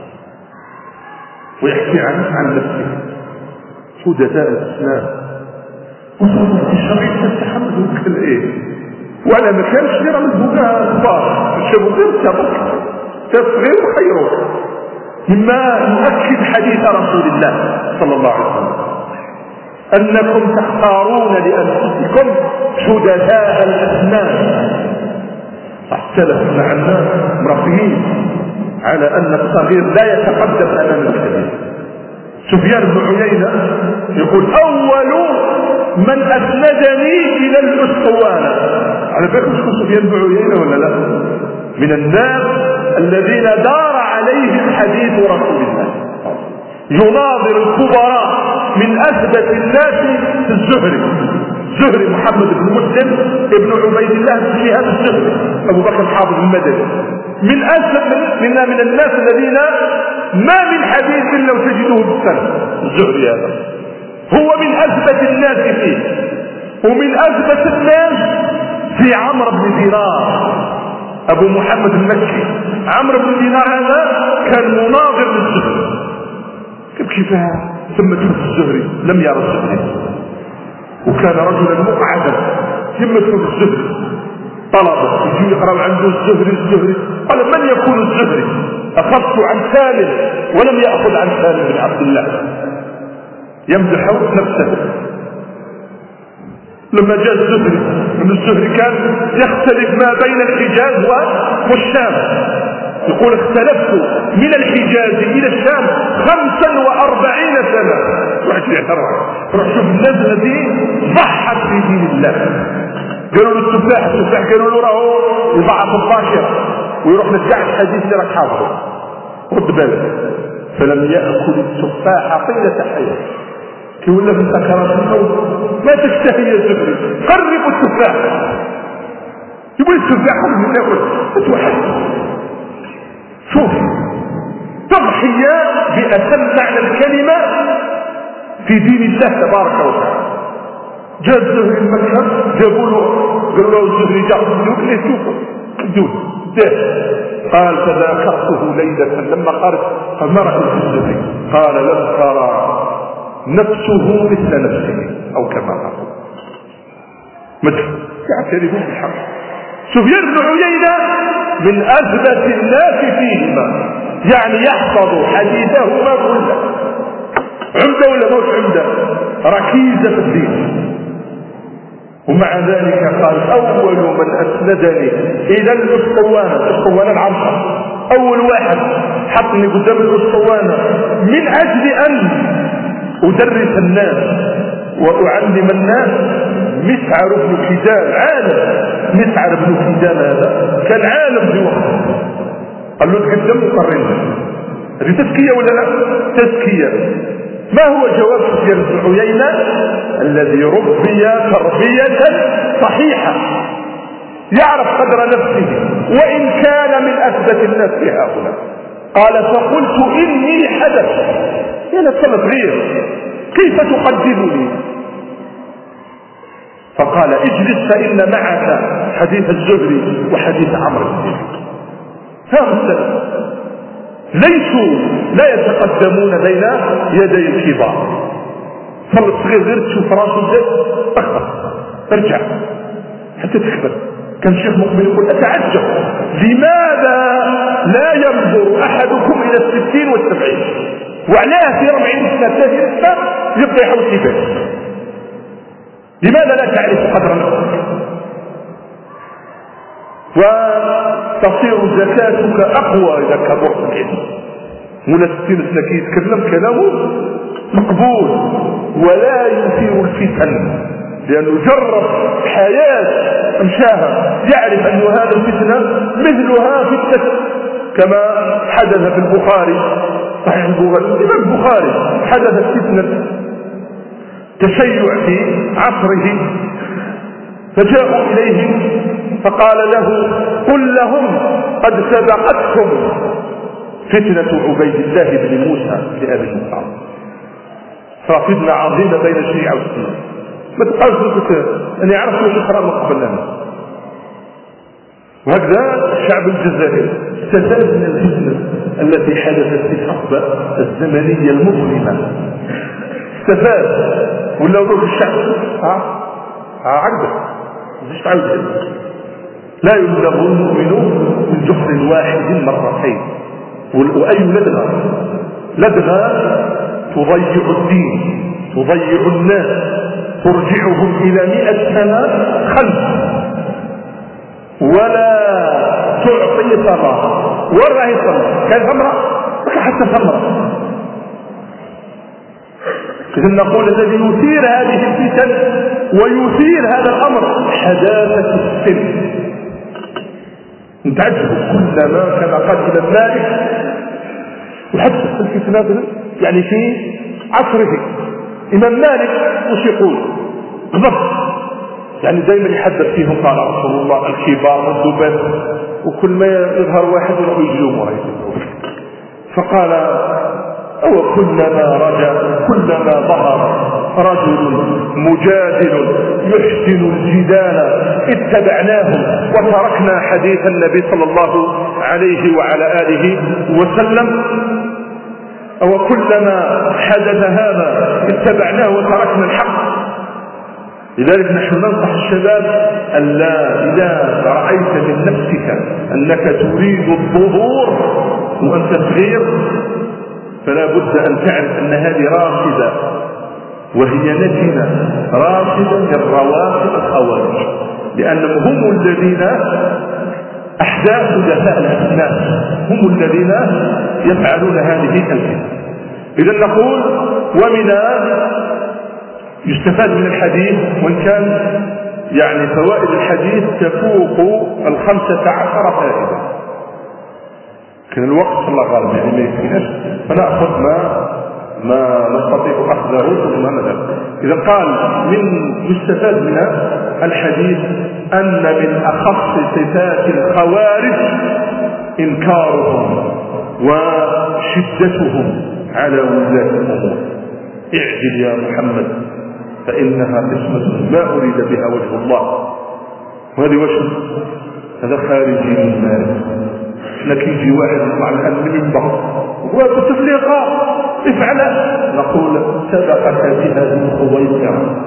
[SPEAKER 3] ويحكي عن نفسه حدثاء الاسلام وصلت الشرعي تتحمل وكل ايه، وانا ما كانش غير من البكاء كبار الشباب غير تبك تصغير خيره، مما يؤكد حديث رسول الله صلى الله عليه وسلم انكم تختارون لانفسكم حدثاء الاسنان. اختلف مع الناس مرفهين على ان الصغير لا يتقدم امام الكبير. سفيان بن عيينة يقول اول من اسندني الى الاسطوانة. على فكرة شكون سفيان بن عيينة ولا لا؟ من الناس الذين دار عليهم حديث رسول الله، يناظر الكبراء. من اثبت الناس الزهري محمد بن مسلم ابن عبيد الله بن شهاب الزهري ابو بكر الحافظ المدني، من اثبت من الناس الذين ما من حديث الا وتجدوه بالسند. الزهري هذا هو من اثبت الناس فيه، ومن اثبت الناس في عمرو بن دينار ابو محمد المكي. عمرو بن دينار هذا كان مناظر للزهري. كيف ثم تلف الزهري لم يرى الزهري، وكان رجلا مقعدا يمثل الزهري. طلبه يجي يقرأ عنده الزهري قال من يكون الزهري؟ اخذت عن سالم ولم ياخذ عن سالم بن عبد الله. يمدح نفسه. لما جاء الزهري، ان الزهري كان يختلف ما بين الحجاز والشام، يقول اختلفت من الحجاز الى الشام 45 سنه. واحد يعترض روح شوف الناس التي ضحت في دين الله. قالوا له التفاح قالوا له راهو البعض الباشره ويروح للكعب الحديث اللي راك حافظه رد بالك. فلم ياكل التفاح طيله حياته كي ولا في سكرات الموت. ما تشتهي يا زهري؟ قربوا التفاح. يقول التفاح من ياكل اتوحد. شوف تضحية بأتم معنى الكلمة في دين الله تبارك وتعالى. جاء الزهري المكة جابوا له قالوا له الزهري جاء الدوك ليه شوفوا الدوك قال فذاكرته ليلة لما خرج قال ما رأيت الزهري؟ قال لم ترى نفسه مثل نفسه او كما قال مثل يعترفون بالحق. سفيان بن عيينة من اثبت الناس فيهما، يعني يحفظ حديثهما كله. عمده ولا موت عمده؟ ركيزه في الدين. ومع ذلك قال اول من اسندني الى الاسطوانه العرشه، اول واحد حطني قدام الاسطوانه من اجل ان ادرس الناس واعلم الناس مسعر بن كيدان. عالم مسعر بن كيدان هذا كان عالم في وقته. قال له تقدم وقررنا. هذه تزكيه ولا لا؟ تزكيه. ما هو جواب سفيان بن عيينة الذي ربي تربية صحيحة يعرف قدر نفسه وإن كان من أثبت الناس في هؤلاء؟ قال فقلت إني حدث. يا لك غير كيف تقدمني؟ فقال اجلس فإن معك حديث الزهري وحديث عمرو بن دينار. هؤلاء ليسوا لا يتقدمون بين يدي الكبار. فالصغير غير تشوف راسه زاد اخطر ارجع حتى تكبر. كان الشيخ مقبل يقول اتعجب لماذا لا ينظر احدكم الى 60 و70 وعلاه في 40 سنه 30 سنه يبدا يحاول كيفاش. لماذا لا تعرف قدر نفسك؟ وتصير زكاتك أقوى إذا كبرت العلم. ولا تستمسك يتكلم كلامه مقبول ولا يثير الفتن، لأنه جرب حياة مشاها، يعرف أن هذا الفتنة مثلها فتنة، كما حدث في البخاري، صحيح الإمام البخاري حدثت فتنة تشيع في عصره، فجاءوا إليه فقال له قل لهم قد سبقتكم فتنة عبيد الله بن موسى لأبي المصعب. فتنة عظيمة بين الشيعة والسنة، ما تقالش أن يعرفوا الإخراج من قبلنا. وهكذا الشعب الجزائري استفاد من الفتنة التي حدثت في الحقبة الزمنية المظلمة، استفاد ولا روح الشعب عقده مش تعود. لا يبلغ المؤمن من جحر واحد مرتين. وأي لدغة تضيع الدين، تضيع الناس، ترجعهم إلى 100 سنة خلف، ولا تعطي ثمرة. وراهي ثمرة، كان ثمرة حتى ثمرة. إذن نقول الذي يثير هذه الفتن ويثير هذا الأمر حداثة السن. نتعجب كلما كان قاتل المالك وحدث الفتنة يعني في عصره. إمام مالك وش يقول؟ بالضبط، يعني دائما يحدث فيهم قال رسول الله الكبار والذباب، وكل ما يظهر واحد يروح يجلوه. فقال أو كلما ظهر رجل مجادل يحسن الجدال اتبعناه وتركنا حديث النبي صلى الله عليه وعلى آله وسلم. أو كلما حدث هذا اتبعناه وتركنا الحق. لذلك نحن ننصح الشباب ألا إذا رأيت من نفسك أنك تريد الظهور وأن تغير، فلا بد أن تعرف أن هذه رافضة، وهي نتنة رافضة للروافض الخوارج، لأنهم هم الذين أحداثوا دفاع الناس، هم الذين يفعلون هذه الفتنة. إذا نقول ومن يستفاد من الحديث، وإن كان يعني فوائد الحديث تفوق 15 فائدة، لكن الوقت الله غالب يعني ما يكفيناش، فنأخذ ما نستطيع أخذه ثم نذهب. إذا قال من يستفاد من الحديث أن من أخص صفات الخوارج إنكارهم وشدتهم على ولاة الأمور. اعجل يا محمد فإنها قسمة ما أريد بها وجه الله. وهذه وجه هذا خارجي من مالك. لكن يجي واحد يطلع الآن من المنبر وتفليقا افعله، نقول سبقك بهذه الخويسرة.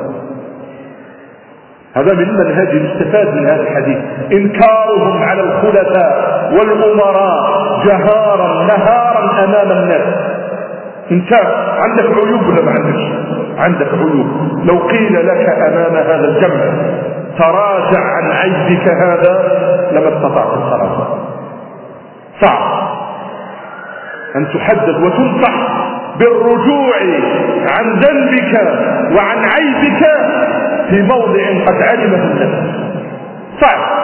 [SPEAKER 3] هذا من منهج يستفاد من هذا الحديث، إنكارهم على الخلفاء والأمراء جهارا نهارا أمام الناس. انت عندك عيوب ولا ما عندكش؟ عندك عيوب. لو قيل لك أمام هذا الجمع تراجع عن عيبك هذا لما استطعت التراجع. صعب أن تحدث وتنصح بالرجوع عن ذنبك وعن عيبك في موضع قد علمه الناس، صعب.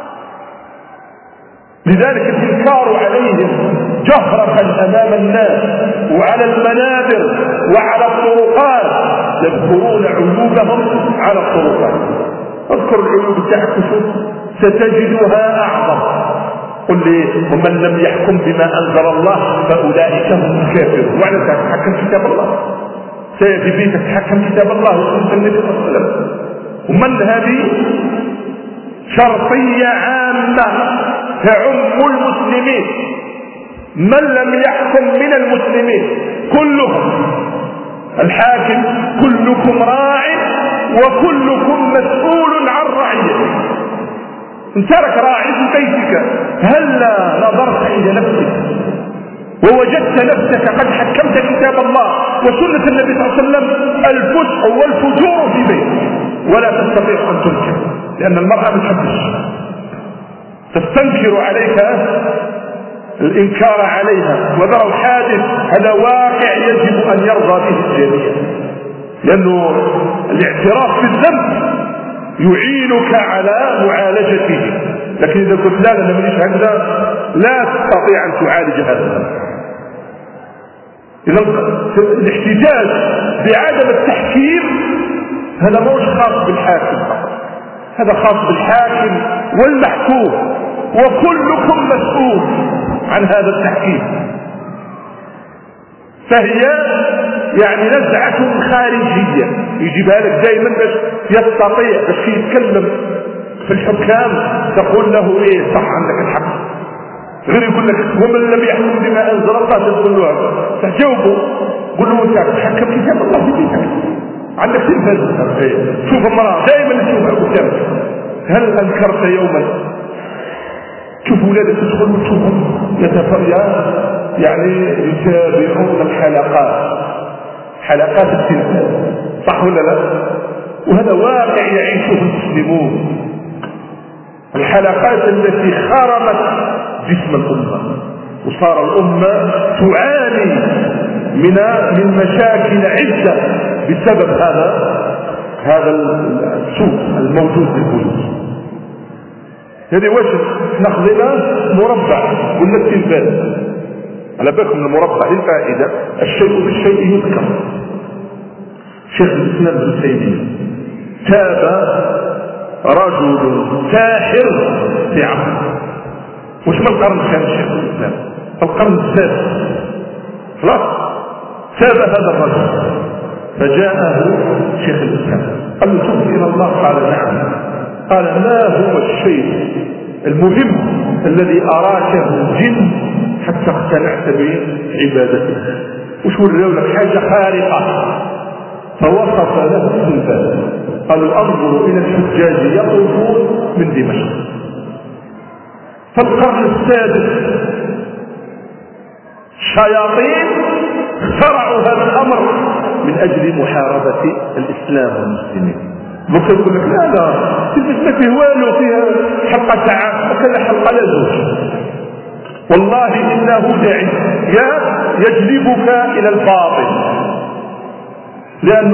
[SPEAKER 3] لذلك الإنكار عليهم جهرة أمام الناس وعلى المنابر وعلى الطرقات، يذكرون عيوبهم على الطرقات. اذكر العيوب تحكسوا ستجدها أعظم. قل لي ومن لم يحكم بما أنزل الله فأولئك هم الكافرون. وعلى تتحكم كتاب الله، سيأتي بيك تتحكم كتاب الله وسنة النبي صلى الله عليه وسلم. ومن هذه شرطية عامة تعم المسلمين، من لم يحكم من المسلمين كلهم. الحاكم كلكم راع وكلكم مسؤول عن رعيته. ان ترك راعي في بيتك هلا نظرت الى نفسك ووجدت نفسك قد حكمت كتاب الله وسنة النبي صلى الله عليه وسلم الفسق والفجور في بيتك، ولا تستطيع ان تنكر، لان المرأة ما تحبش. تستنكر عليك الإنكار عليها، وذروا حادث هذا واقع يجب أن يرضى به الجميع، لأنه الاعتراف بالذنب يعينك على معالجته. لكن إذا قلت لا أنا مانيش هكذا لا تستطيع أن تعالج هذا الذنب. إذا الاحتجاج بعدم التحكيم هذا مش خاص بالحاكم فقط، هذا خاص بالحاكم والمحكوم، وكلكم مسؤول عن هذا التحكيم. فهي يعني نزعة خارجية يجيبها لك دائما باش يستطيع باش يتكلم في الحكام تقول له ايه صح عندك الحق، غير يقول لك ومن لم يحكم بما انزل الله تقول له تجاوبه قول له انت تحكم كتاب الله في بيتك عندك تلفاز شوف المرأة دائما تشوفها قدامك. هل انكرت يوما تشوف ولادك تدخل وتشوفهم يعني يتابعون الحلقات، حلقات التلفاز، صح ولا لا؟ وهذا واقع يعيشه المسلمون، الحلقات التي خرمت جسم الأمة، وصار الأمة تعاني من مشاكل عدة بسبب هذا السوء الموجود في البيوت. هذه واش ناخذ لنا مربع ولا التلفاز، على بالكم المربع للفائدة، الشيء بالشيء يذكر. شيخ الإسلام ابن تيمية تاب رجل ساحر في عصره، وش من القرن كان شيخ الإسلام؟ القرن السادس. خلاص تاب هذا الرجل فجاءه شيخ الإسلام قال له تب إلى الله؟ قال نعم. قال ما هو الشيء المهم الذي أراكه الجن حتى اقتنعت بعبادته؟ وش وراو لك حاجة خارقة؟ فوصف له التلفاز، قالوا انظروا الى الحجاج يطوفون من دمشق. فالقرن السادس الشياطين اخترعوا هذا الامر من اجل محاربة الاسلام والمسلمين. ممكن يقول لك لا تلبس ما فيه والو، فيها حلقة ساعات وكذا حلقة لا زوج. والله انه داعي يجلبك الى الباطل، لأنه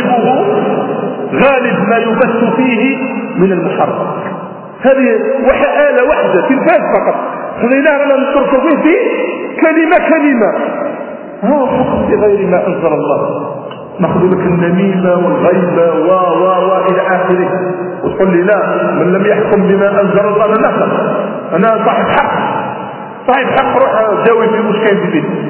[SPEAKER 3] غالب ما يبث فيه من المحرم. هذه آلة واحدة تلفاز فقط، خلينا نترك فيه كلمة هو حكم بغير ما أنزل الله. نأخذ لك النميمة والغيبة إلى آخره، وتقول لي لا من لم يحكم بما أنزل الله أنا صاحب حق روح جاوب في مشكلة في بيتي.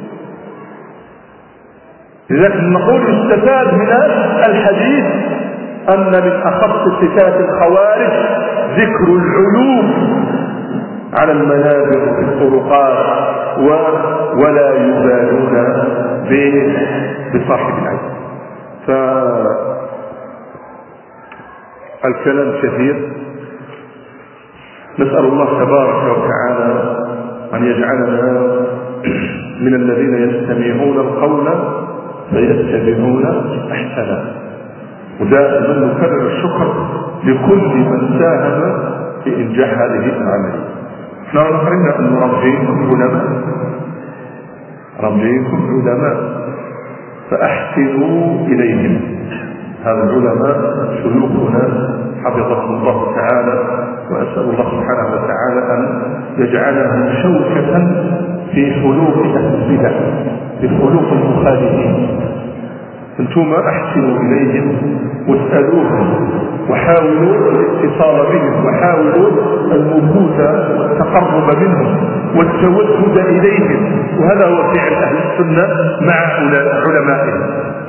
[SPEAKER 3] لذلك نقول يستفاد من الحديث أن من أخص صفات الخوارج ذكر العلوم على المنابر في الطرقات ولا يبالون بصاحب العلم. فالكلام كثير، نسأل الله تبارك وتعالى أن يجعلنا من الذين يستمعون القول فيتبعون احسنه. ودائما نكرر الشكر لكل من ساهم في انجاح هذه العمليه. احنا نرينا ان ربيكم علماء فاحسنوا اليهم. هذا العلماء شيوخنا حفظهم الله تعالى، واسال الله سبحانه وتعالى ان يجعلهم شوكه في حلوق اهل البدع، في حلوق المخالفين. انتم احسنوا اليهم واسالوهم وحاولوا الاتصال بهم وحاولوا المبوث والتقرب منهم والتودد اليهم، وهذا هو فعل اهل السنه مع علمائهم.